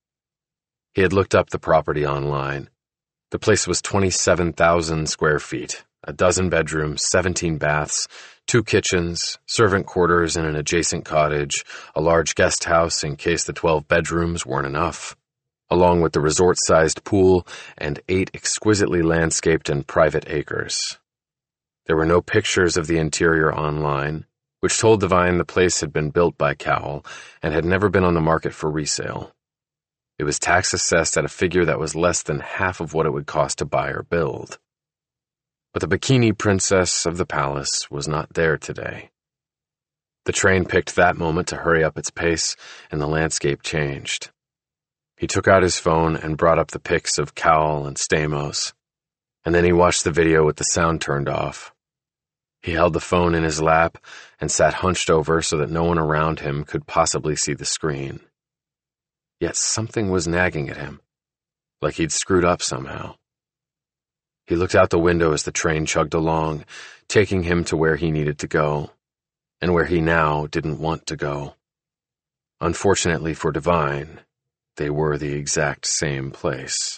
He had looked up the property online. The place was twenty-seven thousand square feet, a dozen bedrooms, seventeen baths, two kitchens, servant quarters in an adjacent cottage, a large guest house in case the twelve bedrooms weren't enough, along with the resort-sized pool and eight exquisitely landscaped and private acres. There were no pictures of the interior online, which told Devine the place had been built by Cowell and had never been on the market for resale. It was tax-assessed at a figure that was less than half of what it would cost to buy or build. But the bikini princess of the palace was not there today. The train picked that moment to hurry up its pace, and the landscape changed. He took out his phone and brought up the pics of Cowell and Stamos, and then he watched the video with the sound turned off. He held the phone in his lap and sat hunched over so that no one around him could possibly see the screen. Yet something was nagging at him, like he'd screwed up somehow. He looked out the window as the train chugged along, taking him to where he needed to go, and where he now didn't want to go. Unfortunately for Devine, they were the exact same place.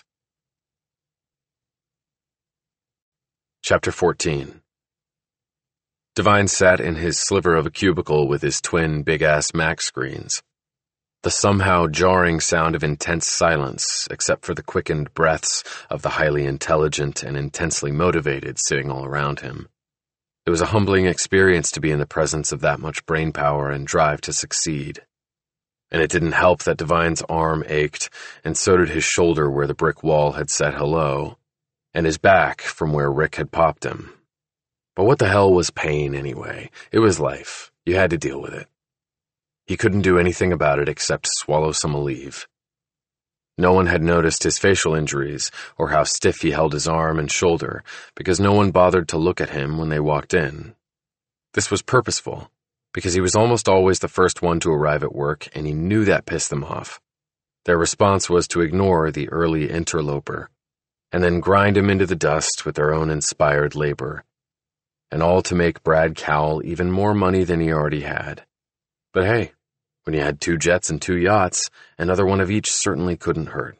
Chapter fourteen. Devine sat in his sliver of a cubicle with his twin big-ass Mac screens. The somehow jarring sound of intense silence, except for the quickened breaths of the highly intelligent and intensely motivated sitting all around him. It was a humbling experience to be in the presence of that much brainpower and drive to succeed. And it didn't help that Divine's arm ached, and so did his shoulder where the brick wall had said hello, and his back from where Rick had popped him. But what the hell was pain anyway? It was life. You had to deal with it. He couldn't do anything about it except swallow some Aleve. No one had noticed his facial injuries or how stiff he held his arm and shoulder because no one bothered to look at him when they walked in. This was purposeful, because he was almost always the first one to arrive at work, and he knew that pissed them off. Their response was to ignore the early interloper, and then grind him into the dust with their own inspired labor, and all to make Brad Cowell even more money than he already had. But hey, when you had two jets and two yachts, another one of each certainly couldn't hurt.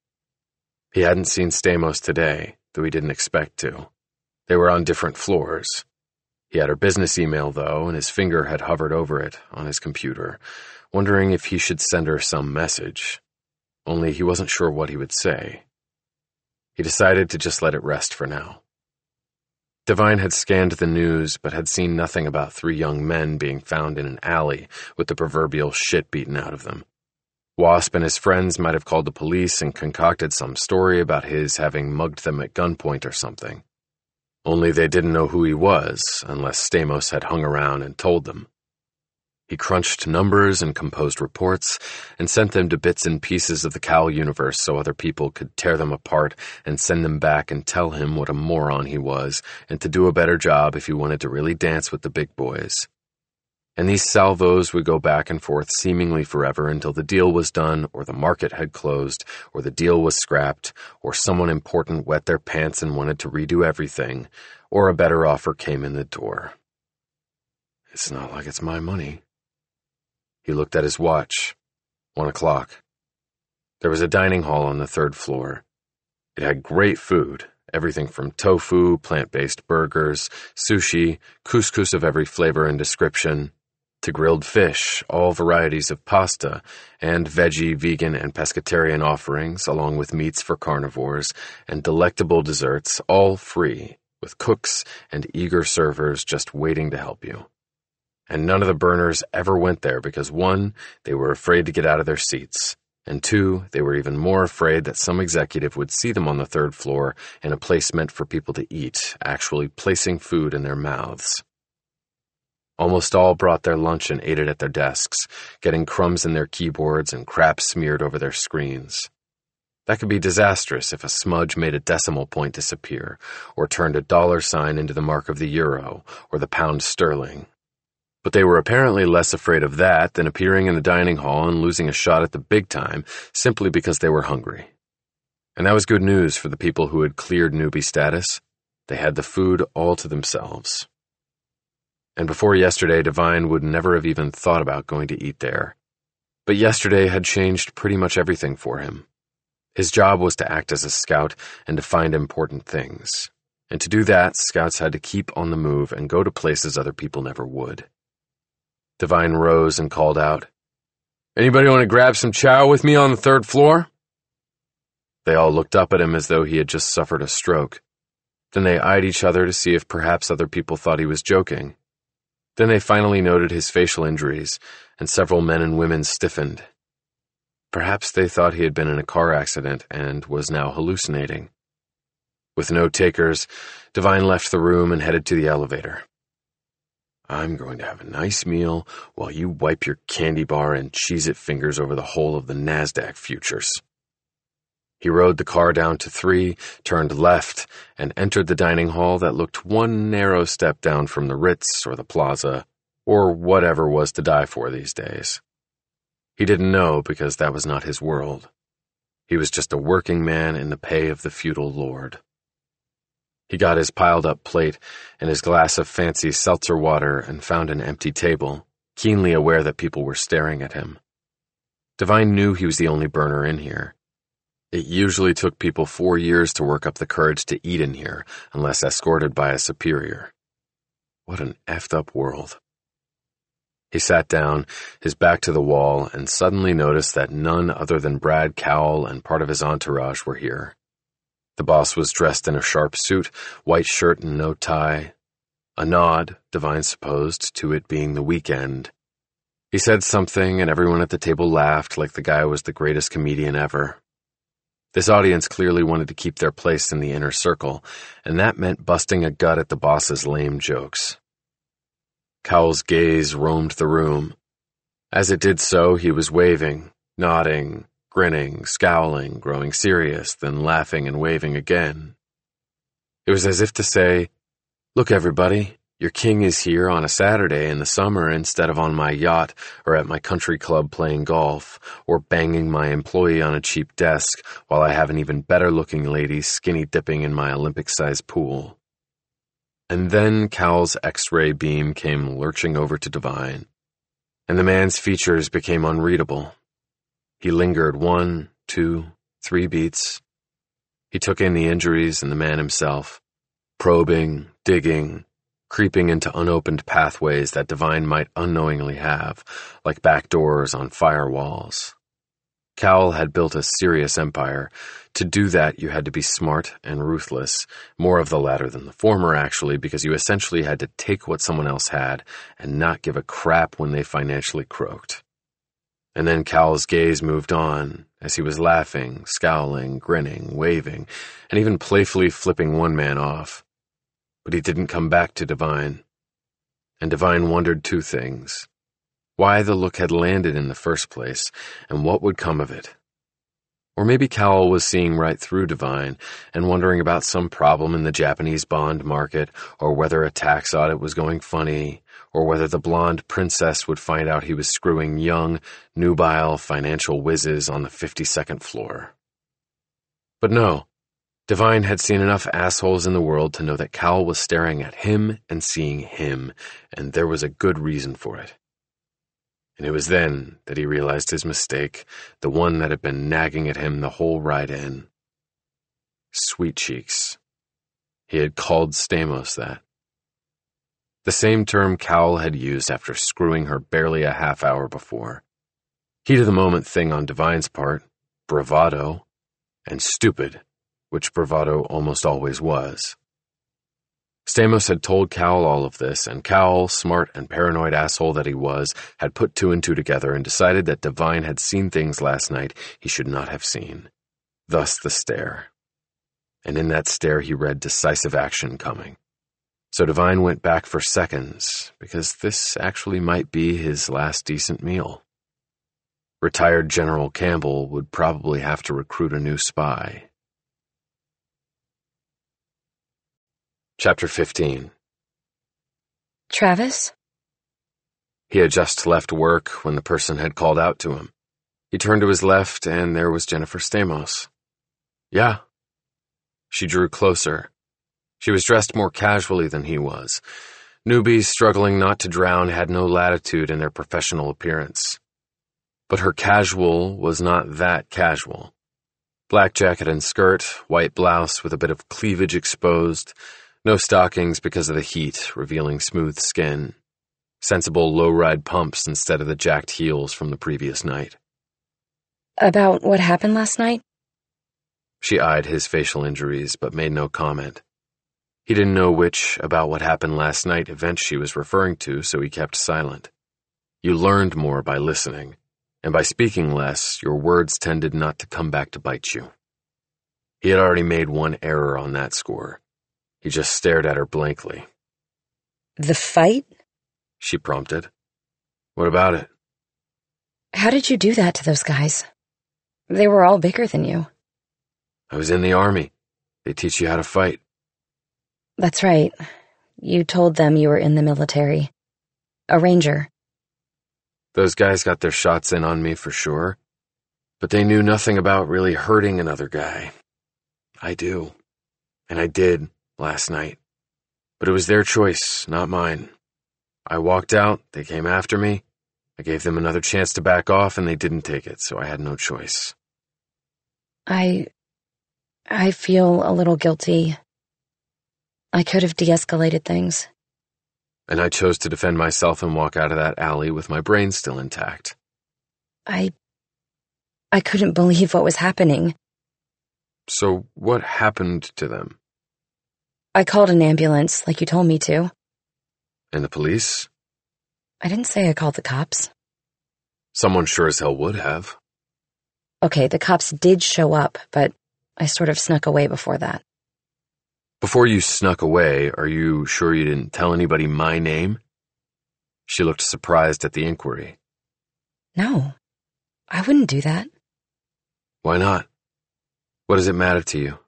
He hadn't seen Stamos today, though he didn't expect to. They were on different floors. He had her business email, though, and his finger had hovered over it on his computer, wondering if he should send her some message. Only he wasn't sure what he would say. He decided to just let it rest for now. Divine had scanned the news, but had seen nothing about three young men being found in an alley with the proverbial shit beaten out of them. Wasp and his friends might have called the police and concocted some story about his having mugged them at gunpoint or something. Only they didn't know who he was, unless Stamos had hung around and told them. He crunched numbers and composed reports, and sent them to bits and pieces of the Cowell universe so other people could tear them apart and send them back and tell him what a moron he was, and to do a better job if he wanted to really dance with the big boys. And these salvos would go back and forth seemingly forever until the deal was done, or the market had closed, or the deal was scrapped, or someone important wet their pants and wanted to redo everything, or a better offer came in the door. It's not like it's my money. He looked at his watch. One o'clock. There was a dining hall on the third floor. It had great food, everything from tofu, plant-based burgers, sushi, couscous of every flavor and description, to grilled fish, all varieties of pasta, and veggie, vegan, and pescatarian offerings, along with meats for carnivores, and delectable desserts, all free, with cooks and eager servers just waiting to help you. And none of the burners ever went there because, one, they were afraid to get out of their seats, and two, they were even more afraid that some executive would see them on the third floor in a place meant for people to eat, actually placing food in their mouths. Almost all brought their lunch and ate it at their desks, getting crumbs in their keyboards and crap smeared over their screens. That could be disastrous if a smudge made a decimal point disappear, or turned a dollar sign into the mark of the euro, or the pound sterling. But they were apparently less afraid of that than appearing in the dining hall and losing a shot at the big time simply because they were hungry. And that was good news for the people who had cleared newbie status. They had the food all to themselves. And before yesterday, Divine would never have even thought about going to eat there. But yesterday had changed pretty much everything for him. His job was to act as a scout and to find important things. And to do that, scouts had to keep on the move and go to places other people never would. Divine rose and called out, "Anybody want to grab some chow with me on the third floor?" They all looked up at him as though he had just suffered a stroke. Then they eyed each other to see if perhaps other people thought he was joking. Then they finally noted his facial injuries, and several men and women stiffened. Perhaps they thought he had been in a car accident and was now hallucinating. With no takers, Divine left the room and headed to the elevator. "I'm going to have a nice meal while you wipe your candy bar and Cheez-It fingers over the whole of the NASDAQ futures." He rode the car down to three, turned left, and entered the dining hall that looked one narrow step down from the Ritz or the Plaza, or whatever was to die for these days. He didn't know because that was not his world. He was just a working man in the pay of the feudal lord. He got his piled-up plate and his glass of fancy seltzer water and found an empty table, keenly aware that people were staring at him. Divine knew he was the only burner in here. It usually took people four years to work up the courage to eat in here, unless escorted by a superior. What an effed up world. He sat down, his back to the wall, and suddenly noticed that none other than Brad Cowell and part of his entourage were here. The boss was dressed in a sharp suit, white shirt and no tie. A nod, Devine supposed, to it being the weekend. He said something, and everyone at the table laughed like the guy was the greatest comedian ever. This audience clearly wanted to keep their place in the inner circle, and that meant busting a gut at the boss's lame jokes. Cowell's gaze roamed the room. As it did so, he was waving, nodding, grinning, scowling, growing serious, then laughing and waving again. It was as if to say, "Look, everybody, your king is here on a Saturday in the summer instead of on my yacht or at my country club playing golf or banging my employee on a cheap desk while I have an even better-looking lady skinny dipping in my Olympic-sized pool." And then Cowell's X-ray beam came lurching over to Devine, and the man's features became unreadable. He lingered one, two, three beats. He took in the injuries and the man himself, probing, digging, creeping into unopened pathways that Devine might unknowingly have, like back doors on firewalls. Cowell had built a serious empire. To do that, you had to be smart and ruthless, more of the latter than the former, actually, because you essentially had to take what someone else had and not give a crap when they financially croaked. And then Cowell's gaze moved on, as he was laughing, scowling, grinning, waving, and even playfully flipping one man off. But he didn't come back to Devine. And Devine wondered two things. Why the look had landed in the first place, and what would come of it. Or maybe Cowell was seeing right through Devine and wondering about some problem in the Japanese bond market, or whether a tax audit was going funny, or whether the blonde princess would find out he was screwing young, nubile financial whizzes on the fifty-second floor. But no. Devine had seen enough assholes in the world to know that Cowell was staring at him and seeing him, and there was a good reason for it. And it was then that he realized his mistake, the one that had been nagging at him the whole ride in. Sweet cheeks. He had called Stamos that. The same term Cowell had used after screwing her barely a half hour before. Heat-of-the-moment thing on Devine's part, bravado, and stupid, which bravado almost always was. Stamos had told Cowell all of this, and Cowell, smart and paranoid asshole that he was, had put two and two together and decided that Devine had seen things last night he should not have seen. Thus the stare. And in that stare he read decisive action coming. So Devine went back for seconds, because this actually might be his last decent meal. Retired General Campbell would probably have to recruit a new spy. Chapter fifteen. Travis? He had just left work when the person had called out to him. He turned to his left, and there was Jennifer Stamos. Yeah. She drew closer. She was dressed more casually than he was. Newbies struggling not to drown had no latitude in their professional appearance. But her casual was not that casual. Black jacket and skirt, white blouse with a bit of cleavage exposed, no stockings because of the heat, revealing smooth skin. Sensible low-ride pumps instead of the jacked heels from the previous night. About what happened last night? She eyed his facial injuries, but made no comment. He didn't know which about what happened last night event she was referring to, so he kept silent. You learned more by listening, and by speaking less, your words tended not to come back to bite you. He had already made one error on that score. He just stared at her blankly. The fight? She prompted. What about it? How did you do that to those guys? They were all bigger than you. I was in the army. They teach you how to fight. That's right. You told them you were in the military. A ranger. Those guys got their shots in on me for sure, but they knew nothing about really hurting another guy. I do. And I did. Last night. But it was their choice, not mine. I walked out, they came after me. I gave them another chance to back off, and they didn't take it, so I had no choice. I... I feel a little guilty. I could have de-escalated things. And I chose to defend myself and walk out of that alley with my brain still intact. I... I couldn't believe what was happening. So what happened to them? I called an ambulance, like you told me to. And the police? I didn't say I called the cops. Someone sure as hell would have. Okay, the cops did show up, but I sort of snuck away before that. Before you snuck away, are you sure you didn't tell anybody my name? She looked surprised at the inquiry. No, I wouldn't do that. Why not? What does it matter to you?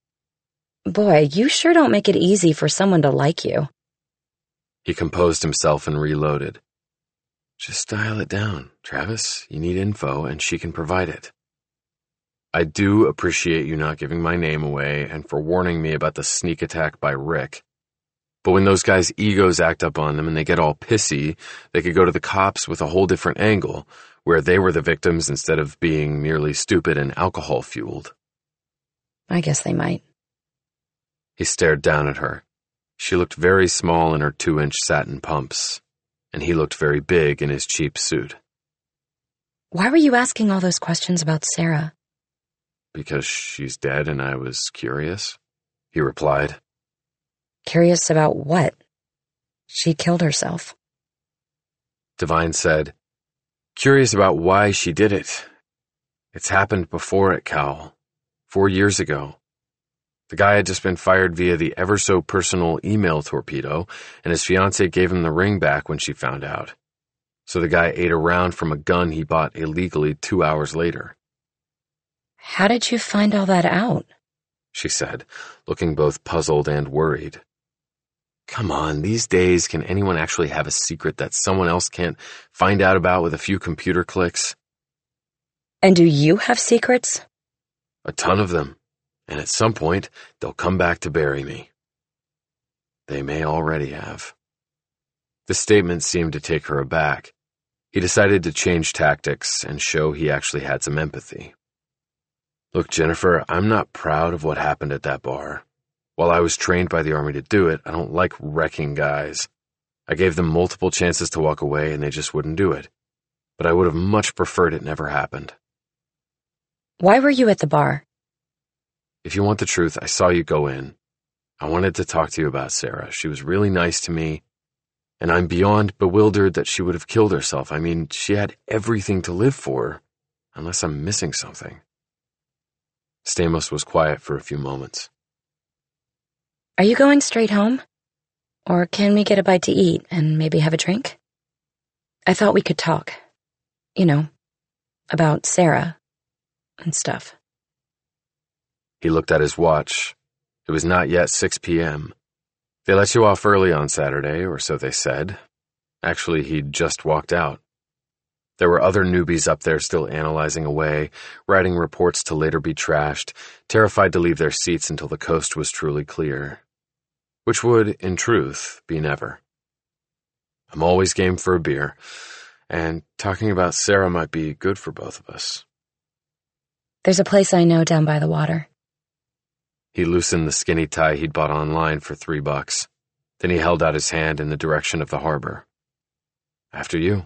Boy, you sure don't make it easy for someone to like you. He composed himself and reloaded. Just dial it down, Travis. You need info, and she can provide it. I do appreciate you not giving my name away and for warning me about the sneak attack by Rick. But when those guys' egos act up on them and they get all pissy, they could go to the cops with a whole different angle, where they were the victims instead of being merely stupid and alcohol-fueled. I guess they might. He stared down at her. She looked very small in her two-inch satin pumps, and he looked very big in his cheap suit. Why were you asking all those questions about Sarah? Because she's dead and I was curious, he replied. Curious about what? She killed herself. Devine said, Curious about why she did it. It's happened before at Cowell, four years ago. The guy had just been fired via the ever-so-personal email torpedo, and his fiancée gave him the ring back when she found out. So the guy ate a round from a gun he bought illegally two hours later. How did you find all that out? She said, looking both puzzled and worried. Come on, these days can anyone actually have a secret that someone else can't find out about with a few computer clicks? And do you have secrets? A ton of them. And at some point, they'll come back to bury me. They may already have. The statement seemed to take her aback. He decided to change tactics and show he actually had some empathy. Look, Jennifer, I'm not proud of what happened at that bar. While I was trained by the Army to do it, I don't like wrecking guys. I gave them multiple chances to walk away and they just wouldn't do it. But I would have much preferred it never happened. Why were you at the bar? If you want the truth, I saw you go in. I wanted to talk to you about Sarah. She was really nice to me, and I'm beyond bewildered that she would have killed herself. I mean, she had everything to live for, unless I'm missing something. Stamos was quiet for a few moments. Are you going straight home? Or can we get a bite to eat and maybe have a drink? I thought we could talk. You know, about Sarah and stuff. He looked at his watch. It was not yet six p.m. They let you off early on Saturday, or so they said. Actually, he'd just walked out. There were other newbies up there still analyzing away, writing reports to later be trashed, terrified to leave their seats until the coast was truly clear. Which would, in truth, be never. I'm always game for a beer, and talking about Sarah might be good for both of us. There's a place I know down by the water. He loosened the skinny tie he'd bought online for three bucks. Then he held out his hand in the direction of the harbor. After you.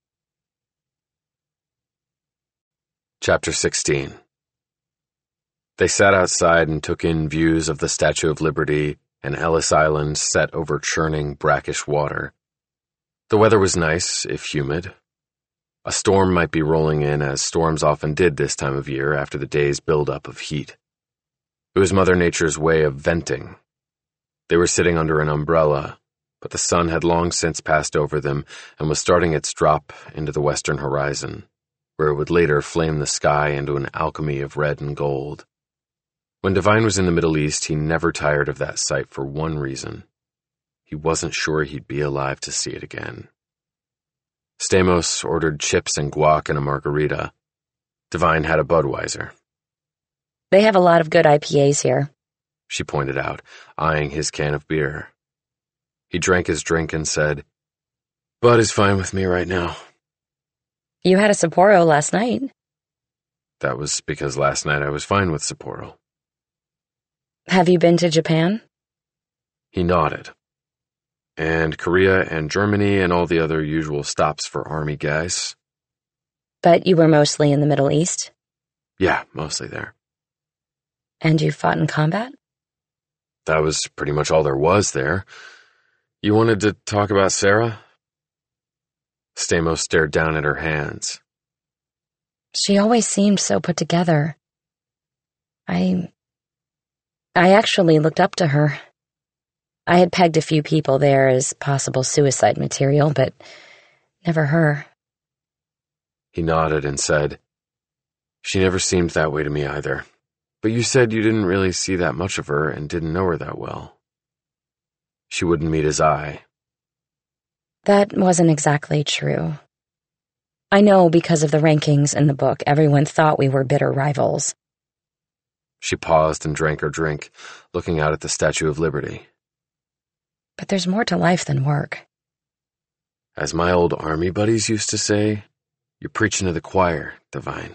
Chapter sixteen. They sat outside and took in views of the Statue of Liberty and Ellis Island set over churning, brackish water. The weather was nice, if humid. A storm might be rolling in, as storms often did this time of year after the day's buildup of heat. It was Mother Nature's way of venting. They were sitting under an umbrella, but the sun had long since passed over them and was starting its drop into the western horizon, where it would later flame the sky into an alchemy of red and gold. When Devine was in the Middle East, he never tired of that sight for one reason. He wasn't sure he'd be alive to see it again. Stamos ordered chips and guac and a margarita. Devine had a Budweiser. They have a lot of good I P As here, she pointed out, eyeing his can of beer. He drank his drink and said, Bud is fine with me right now. You had a Sapporo last night. That was because last night I was fine with Sapporo. Have you been to Japan? He nodded. And Korea and Germany and all the other usual stops for Army guys. But you were mostly in the Middle East? Yeah, mostly there. And you fought in combat? That was pretty much all there was there. You wanted to talk about Sarah? Stamos stared down at her hands. She always seemed so put together. I... I actually looked up to her. I had pegged a few people there as possible suicide material, but never her. He nodded and said, She never seemed that way to me either. But you said you didn't really see that much of her and didn't know her that well. She wouldn't meet his eye. That wasn't exactly true. I know because of the rankings in the book, everyone thought we were bitter rivals. She paused and drank her drink, looking out at the Statue of Liberty. But there's more to life than work. As my old army buddies used to say, you're preaching to the choir, Divine.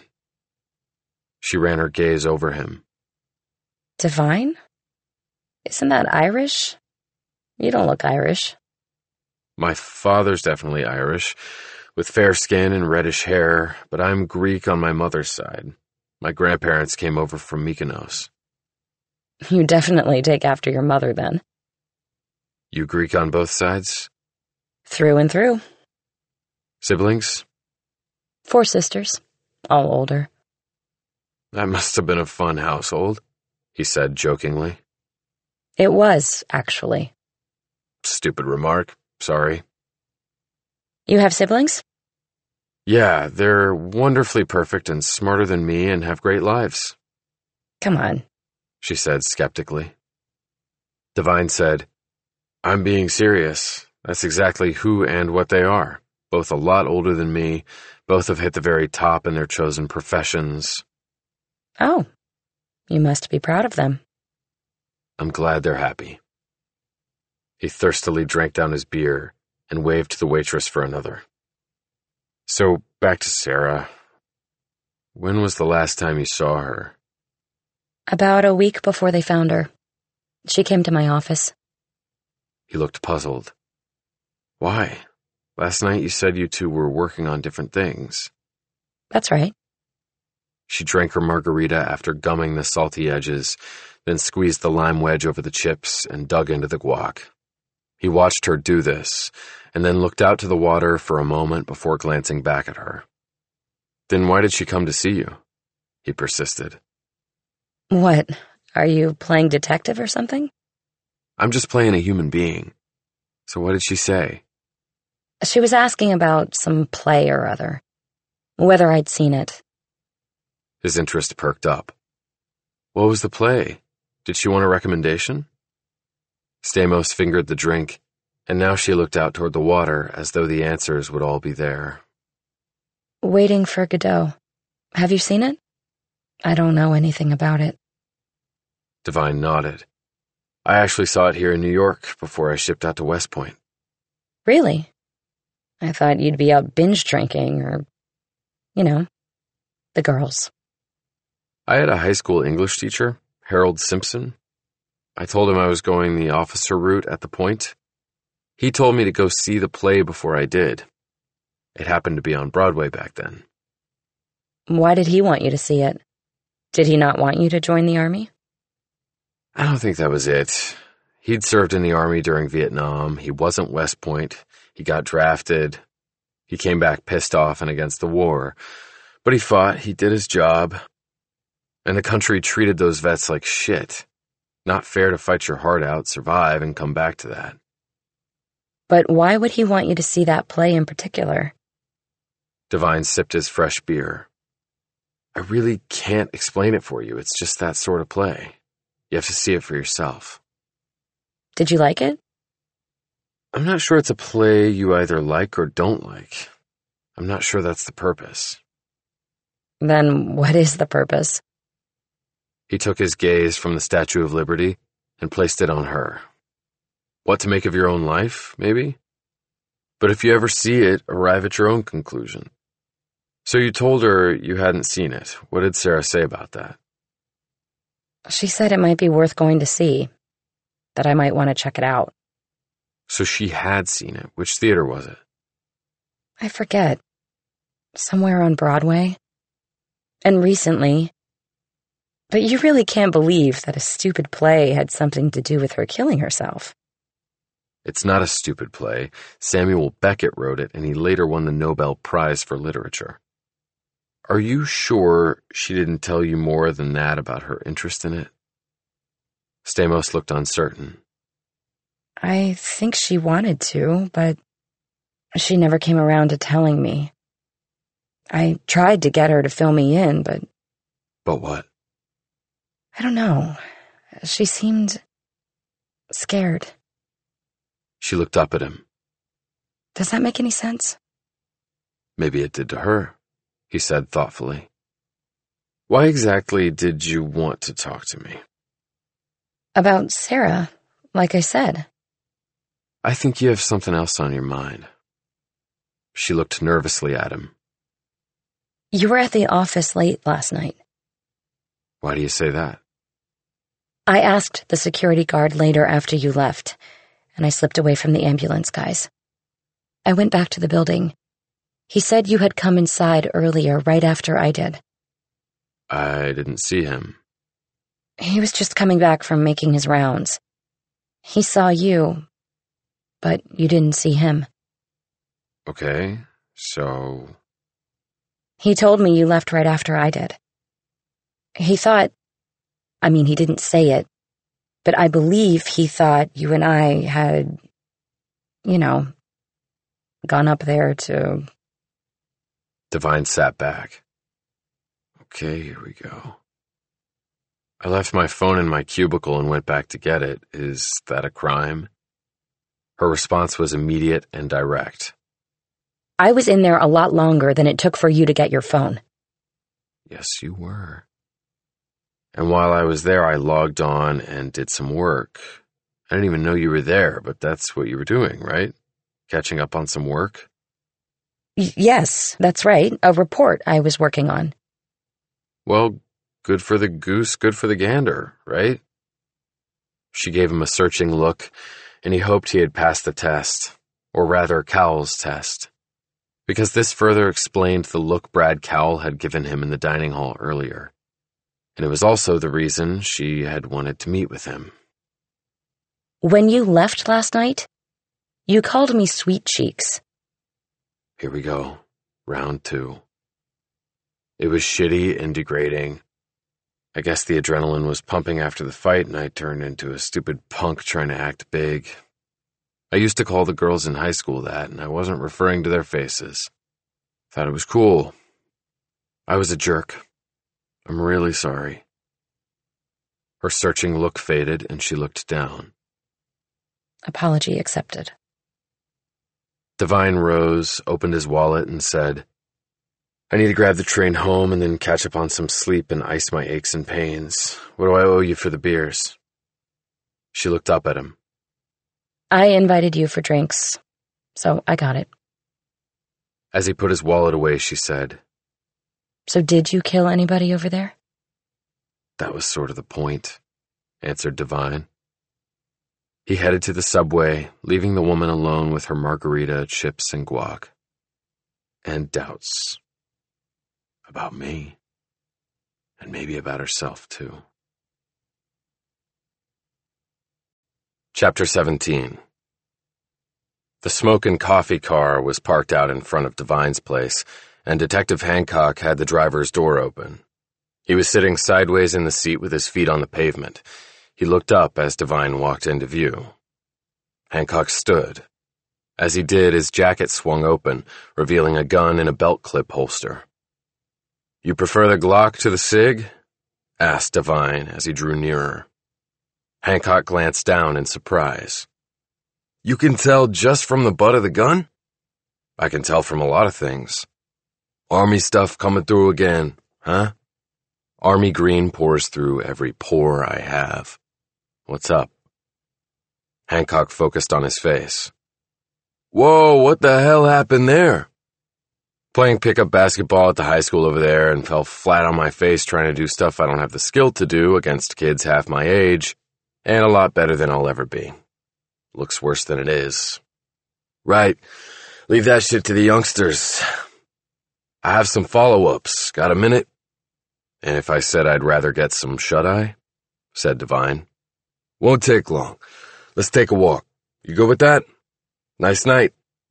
She ran her gaze over him. Divine? Isn't that Irish? You don't look Irish. My father's definitely Irish, with fair skin and reddish hair, but I'm Greek on my mother's side. My grandparents came over from Mykonos. You definitely take after your mother, then. You Greek on both sides? Through and through. Siblings? Four sisters, all older. That must have been a fun household, he said jokingly. It was, actually. Stupid remark. Sorry. You have siblings? Yeah, they're wonderfully perfect and smarter than me and have great lives. Come on, she said skeptically. Divine said, I'm being serious. That's exactly who and what they are. Both a lot older than me. Both have hit the very top in their chosen professions. Oh, you must be proud of them. I'm glad they're happy. He thirstily drank down his beer and waved to the waitress for another. So, back to Sarah. When was the last time you saw her? About a week before they found her. She came to my office. He looked puzzled. Why? Last night you said you two were working on different things. That's right. She drank her margarita after gumming the salty edges, then squeezed the lime wedge over the chips and dug into the guac. He watched her do this, and then looked out to the water for a moment before glancing back at her. Then why did she come to see you? He persisted. What? Are you playing detective or something? I'm just playing a human being. So what did she say? She was asking about some play or other. Whether I'd seen it. His interest perked up. What was the play? Did she want a recommendation? Stamos fingered the drink, and now she looked out toward the water as though the answers would all be there. Waiting for Godot. Have you seen it? I don't know anything about it. Divine nodded. I actually saw it here in New York before I shipped out to West Point. Really? I thought you'd be out binge drinking or, you know, the girls. I had a high school English teacher, Harold Simpson. I told him I was going the officer route at the Point. He told me to go see the play before I did. It happened to be on Broadway back then. Why did he want you to see it? Did he not want you to join the army? I don't think that was it. He'd served in the army during Vietnam. He wasn't West Point. He got drafted. He came back pissed off and against the war. But he fought. He did his job. And the country treated those vets like shit. Not fair to fight your heart out, survive, and come back to that. But why would he want you to see that play in particular? Divine sipped his fresh beer. I really can't explain it for you. It's just that sort of play. You have to see it for yourself. Did you like it? I'm not sure it's a play you either like or don't like. I'm not sure that's the purpose. Then what is the purpose? He took his gaze from the Statue of Liberty and placed it on her. What to make of your own life, maybe? But if you ever see it, arrive at your own conclusion. So you told her you hadn't seen it. What did Sarah say about that? She said it might be worth going to see, that I might want to check it out. So she had seen it. Which theater was it? I forget. Somewhere on Broadway. And recently. But you really can't believe that a stupid play had something to do with her killing herself. It's not a stupid play. Samuel Beckett wrote it, and he later won the Nobel Prize for Literature. Are you sure she didn't tell you more than that about her interest in it? Stamos looked uncertain. I think she wanted to, but she never came around to telling me. I tried to get her to fill me in, but... But what? I don't know. She seemed scared. She looked up at him. Does that make any sense? Maybe it did to her, he said thoughtfully. Why exactly did you want to talk to me? About Sarah, like I said. I think you have something else on your mind. She looked nervously at him. You were at the office late last night. Why do you say that? I asked the security guard later after you left, and I slipped away from the ambulance guys. I went back to the building. He said you had come inside earlier, right after I did. I didn't see him. He was just coming back from making his rounds. He saw you, but you didn't see him. Okay, so... He told me you left right after I did. He thought... I mean, he didn't say it, but I believe he thought you and I had, you know, gone up there to... Devine sat back. Okay, here we go. I left my phone in my cubicle and went back to get it. Is that a crime? Her response was immediate and direct. I was in there a lot longer than it took for you to get your phone. Yes, you were. And while I was there, I logged on and did some work. I didn't even know you were there, but that's what you were doing, right? Catching up on some work? Y- yes, that's right. A report I was working on. Well, good for the goose, good for the gander, right? She gave him a searching look, and he hoped he had passed the test, or rather Cowell's test, because this further explained the look Brad Cowell had given him in the dining hall earlier. And it was also the reason she had wanted to meet with him. When you left last night, you called me Sweet Cheeks. Here we go. Round two. It was shitty and degrading. I guess the adrenaline was pumping after the fight, and I turned into a stupid punk trying to act big. I used to call the girls in high school that, and I wasn't referring to their faces. Thought it was cool. I was a jerk. I'm really sorry. Her searching look faded, and she looked down. Apology accepted. Devine rose, opened his wallet, and said, I need to grab the train home and then catch up on some sleep and ice my aches and pains. What do I owe you for the beers? She looked up at him. I invited you for drinks, so I got it. As he put his wallet away, she said, So did you kill anybody over there? That was sort of the point, answered Devine. He headed to the subway, leaving the woman alone with her margarita, chips, and guac. And doubts. About me. And maybe about herself, too. Chapter seventeen. The smoke and coffee car was parked out in front of Devine's place, and Detective Hancock had the driver's door open. He was sitting sideways in the seat with his feet on the pavement. He looked up as Devine walked into view. Hancock stood. As he did, his jacket swung open, revealing a gun in a belt clip holster. You prefer the Glock to the Sig? Asked Devine as he drew nearer. Hancock glanced down in surprise. You can tell just from the butt of the gun? I can tell from a lot of things. Army stuff coming through again, huh? Army green pours through every pore I have. What's up? Hancock focused on his face. Whoa, what the hell happened there? Playing pickup basketball at the high school over there and fell flat on my face trying to do stuff I don't have the skill to do against kids half my age, and a lot better than I'll ever be. Looks worse than it is. Right, leave that shit to the youngsters. I have some follow-ups. Got a minute? And if I said I'd rather get some shut-eye? Said Devine. Won't take long. Let's take a walk. You go with that? Nice night.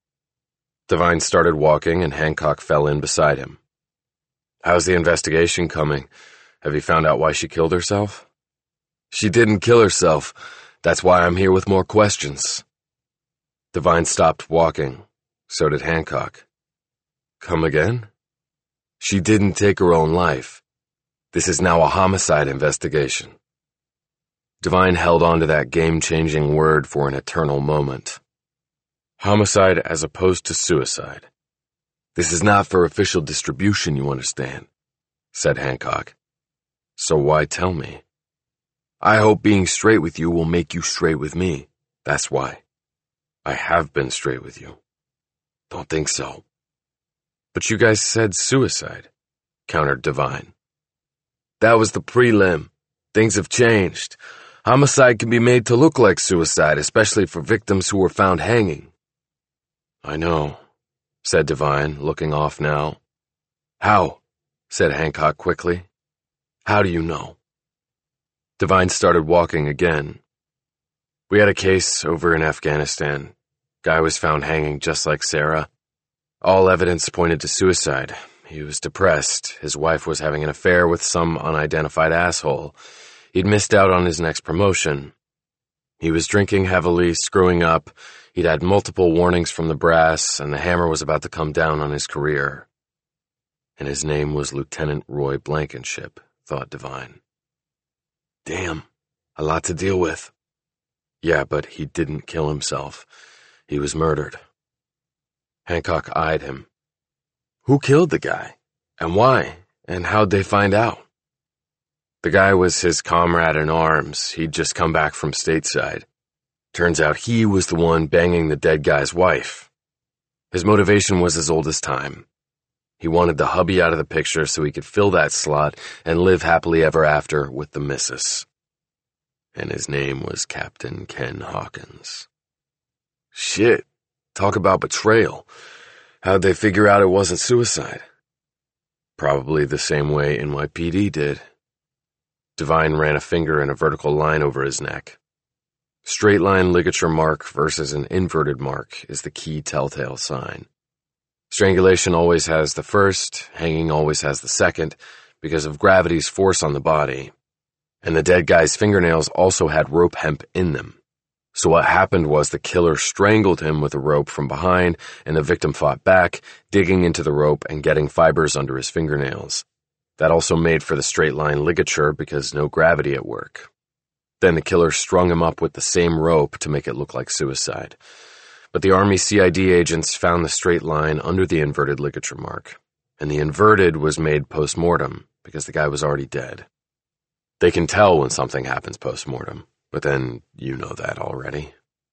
Devine started walking, and Hancock fell in beside him. How's the investigation coming? Have you found out why she killed herself? She didn't kill herself. That's why I'm here with more questions. Devine stopped walking. So did Hancock. Come again? She didn't take her own life. This is now a homicide investigation. Devine held on to that game-changing word for an eternal moment. Homicide as opposed to suicide. This is not for official distribution, you understand, said Hancock. So why tell me? I hope being straight with you will make you straight with me. That's why. I have been straight with you. Don't think so. But you guys said suicide, countered Devine. That was the prelim. Things have changed. Homicide can be made to look like suicide, especially for victims who were found hanging. I know, said Devine, looking off now. How? Said Hancock quickly. How do you know? Devine started walking again. We had a case over in Afghanistan. Guy was found hanging just like Sarah. All evidence pointed to suicide. He was depressed. His wife was having an affair with some unidentified asshole. He'd missed out on his next promotion. He was drinking heavily, screwing up. He'd had multiple warnings from the brass, and the hammer was about to come down on his career. And his name was Lieutenant Roy Blankenship, thought Devine. Damn, a lot to deal with. Yeah, but he didn't kill himself. He was murdered. Hancock eyed him. Who killed the guy? And why? And how'd they find out? The guy was his comrade in arms. He'd just come back from stateside. Turns out he was the one banging the dead guy's wife. His motivation was as old as time. He wanted the hubby out of the picture so he could fill that slot and live happily ever after with the missus. And his name was Captain Ken Hawkins. Shit, talk about betrayal. How'd they figure out it wasn't suicide? Probably the same way N Y P D did. Devine ran a finger in a vertical line over his neck. Straight line ligature mark versus an inverted mark is the key telltale sign. Strangulation always has the first, hanging always has the second, because of gravity's force on the body. And the dead guy's fingernails also had rope hemp in them. So what happened was the killer strangled him with a rope from behind, and the victim fought back, digging into the rope and getting fibers under his fingernails. That also made for the straight line ligature because no gravity at work. Then the killer strung him up with the same rope to make it look like suicide. But the Army C I D agents found the straight line under the inverted ligature mark, and the inverted was made post-mortem because the guy was already dead. They can tell when something happens post-mortem, but then you know that already.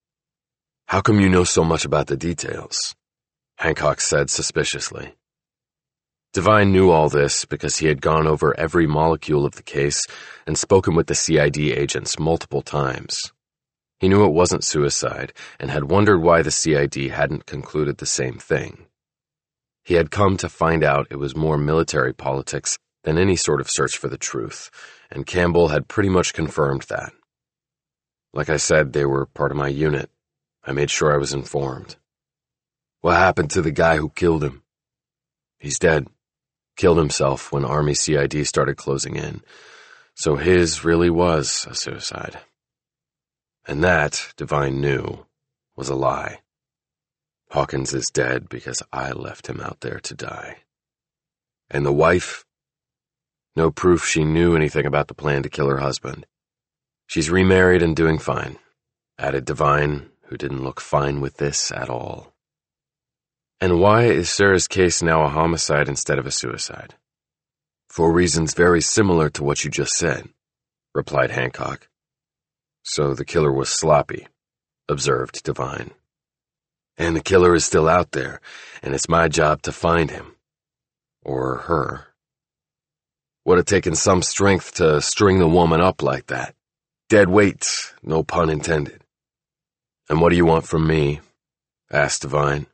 How come you know so much about the details? Hancock said suspiciously. Devine knew all this because he had gone over every molecule of the case and spoken with the C I D agents multiple times. He knew it wasn't suicide and had wondered why the C I D hadn't concluded the same thing. He had come to find out it was more military politics than any sort of search for the truth, and Campbell had pretty much confirmed that. Like I said, they were part of my unit. I made sure I was informed. What happened to the guy who killed him? He's dead. Killed himself when Army C I D started closing in. So his really was a suicide. And that, Devine knew, was a lie. Hawkins is dead because I left him out there to die. And the wife? No proof she knew anything about the plan to kill her husband. She's remarried and doing fine, added Devine, who didn't look fine with this at all. And why is Sarah's case now a homicide instead of a suicide? For reasons very similar to what you just said, replied Hancock. So the killer was sloppy, observed Devine. And the killer is still out there, and it's my job to find him. Or her. Would have taken some strength to string the woman up like that. Dead weight, no pun intended. And what do you want from me? Asked Devine.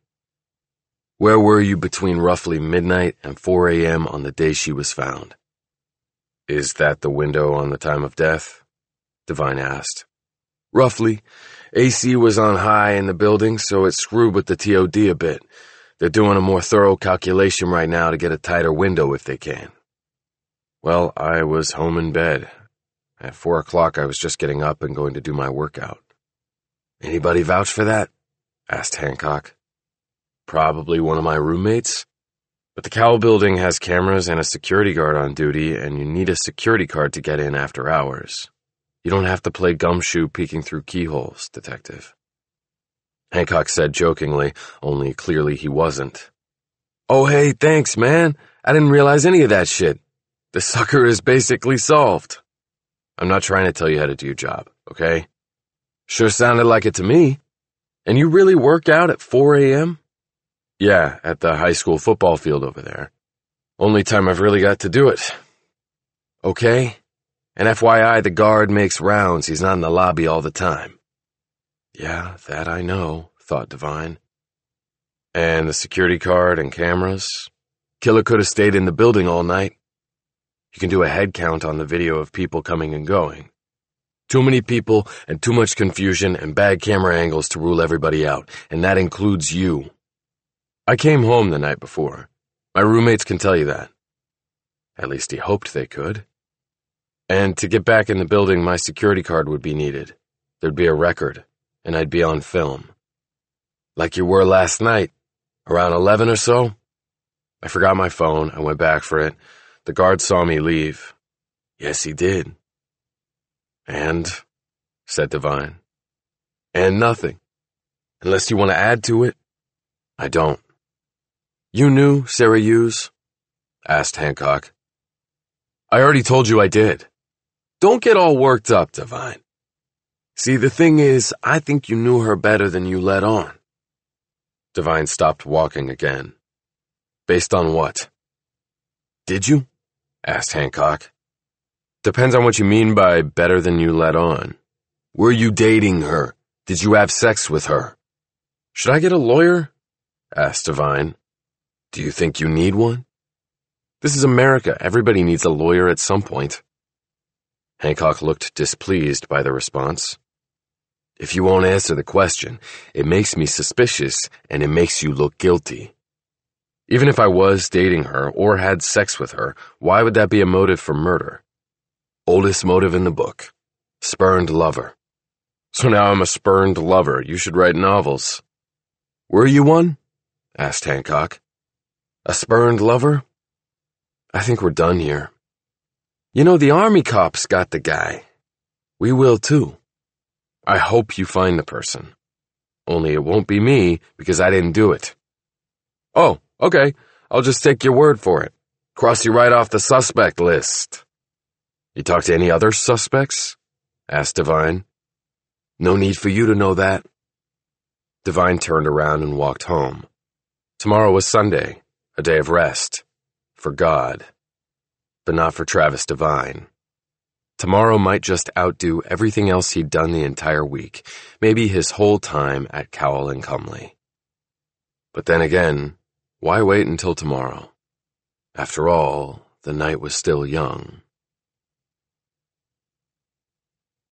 Where were you between roughly midnight and four a.m. on the day she was found? Is that the window on the time of death? Devine asked. Roughly. A C was on high in the building, so it screwed with the T O D a bit. They're doing a more thorough calculation right now to get a tighter window if they can. Well, I was home in bed. At four o'clock, I was just getting up and going to do my workout. Anybody vouch for that? Asked Hancock. Probably one of my roommates. But the Cowell building has cameras and a security guard on duty, and you need a security card to get in after hours. You don't have to play gumshoe peeking through keyholes, Detective. Hancock said jokingly, only clearly he wasn't. Oh, hey, thanks, man. I didn't realize any of that shit. The sucker is basically solved. I'm not trying to tell you how to do your job, okay? Sure sounded like it to me. And you really work out at four a.m.? Yeah, at the high school football field over there. Only time I've really got to do it. Okay? And F Y I, the guard makes rounds. He's not in the lobby all the time. Yeah, that I know, thought Devine. And the security card and cameras? Killer could have stayed in the building all night. You can do a head count on the video of people coming and going. Too many people and too much confusion and bad camera angles to rule everybody out, and that includes you. I came home the night before. My roommates can tell you that. At least he hoped they could. And to get back in the building, my security card would be needed. There'd be a record, and I'd be on film. Like you were last night, around eleven or so. I forgot my phone. I went back for it. The guard saw me leave. Yes, he did. And, said Devine. And nothing. Unless you want to add to it. I don't. You knew Sarah Hughes? Asked Hancock. I already told you I did. Don't get all worked up, Devine. See, the thing is, I think you knew her better than you let on. Devine stopped walking again. Based on what? Did you? Asked Hancock. Depends on what you mean by better than you let on. Were you dating her? Did you have sex with her? Should I get a lawyer? Asked Devine. Do you think you need one? This is America. Everybody needs a lawyer at some point. Hancock looked displeased by the response. If you won't answer the question, it makes me suspicious and it makes you look guilty. Even if I was dating her or had sex with her, why would that be a motive for murder? Oldest motive in the book. Spurned lover. So now I'm a spurned lover. You should write novels. Were you one? Asked Hancock. A spurned lover? I think we're done here. You know, the army cops got the guy. We will too. I hope you find the person. Only it won't be me because I didn't do it. Oh, okay. I'll just take your word for it. Cross you right off the suspect list. You talk to any other suspects? Asked Devine. No need for you to know that. Devine turned around and walked home. Tomorrow was Sunday, a day of rest. For God. But not for Travis Devine. Tomorrow might just outdo everything else he'd done the entire week, maybe his whole time at Cowell and Cumley. But then again, why wait until tomorrow? After all, the night was still young.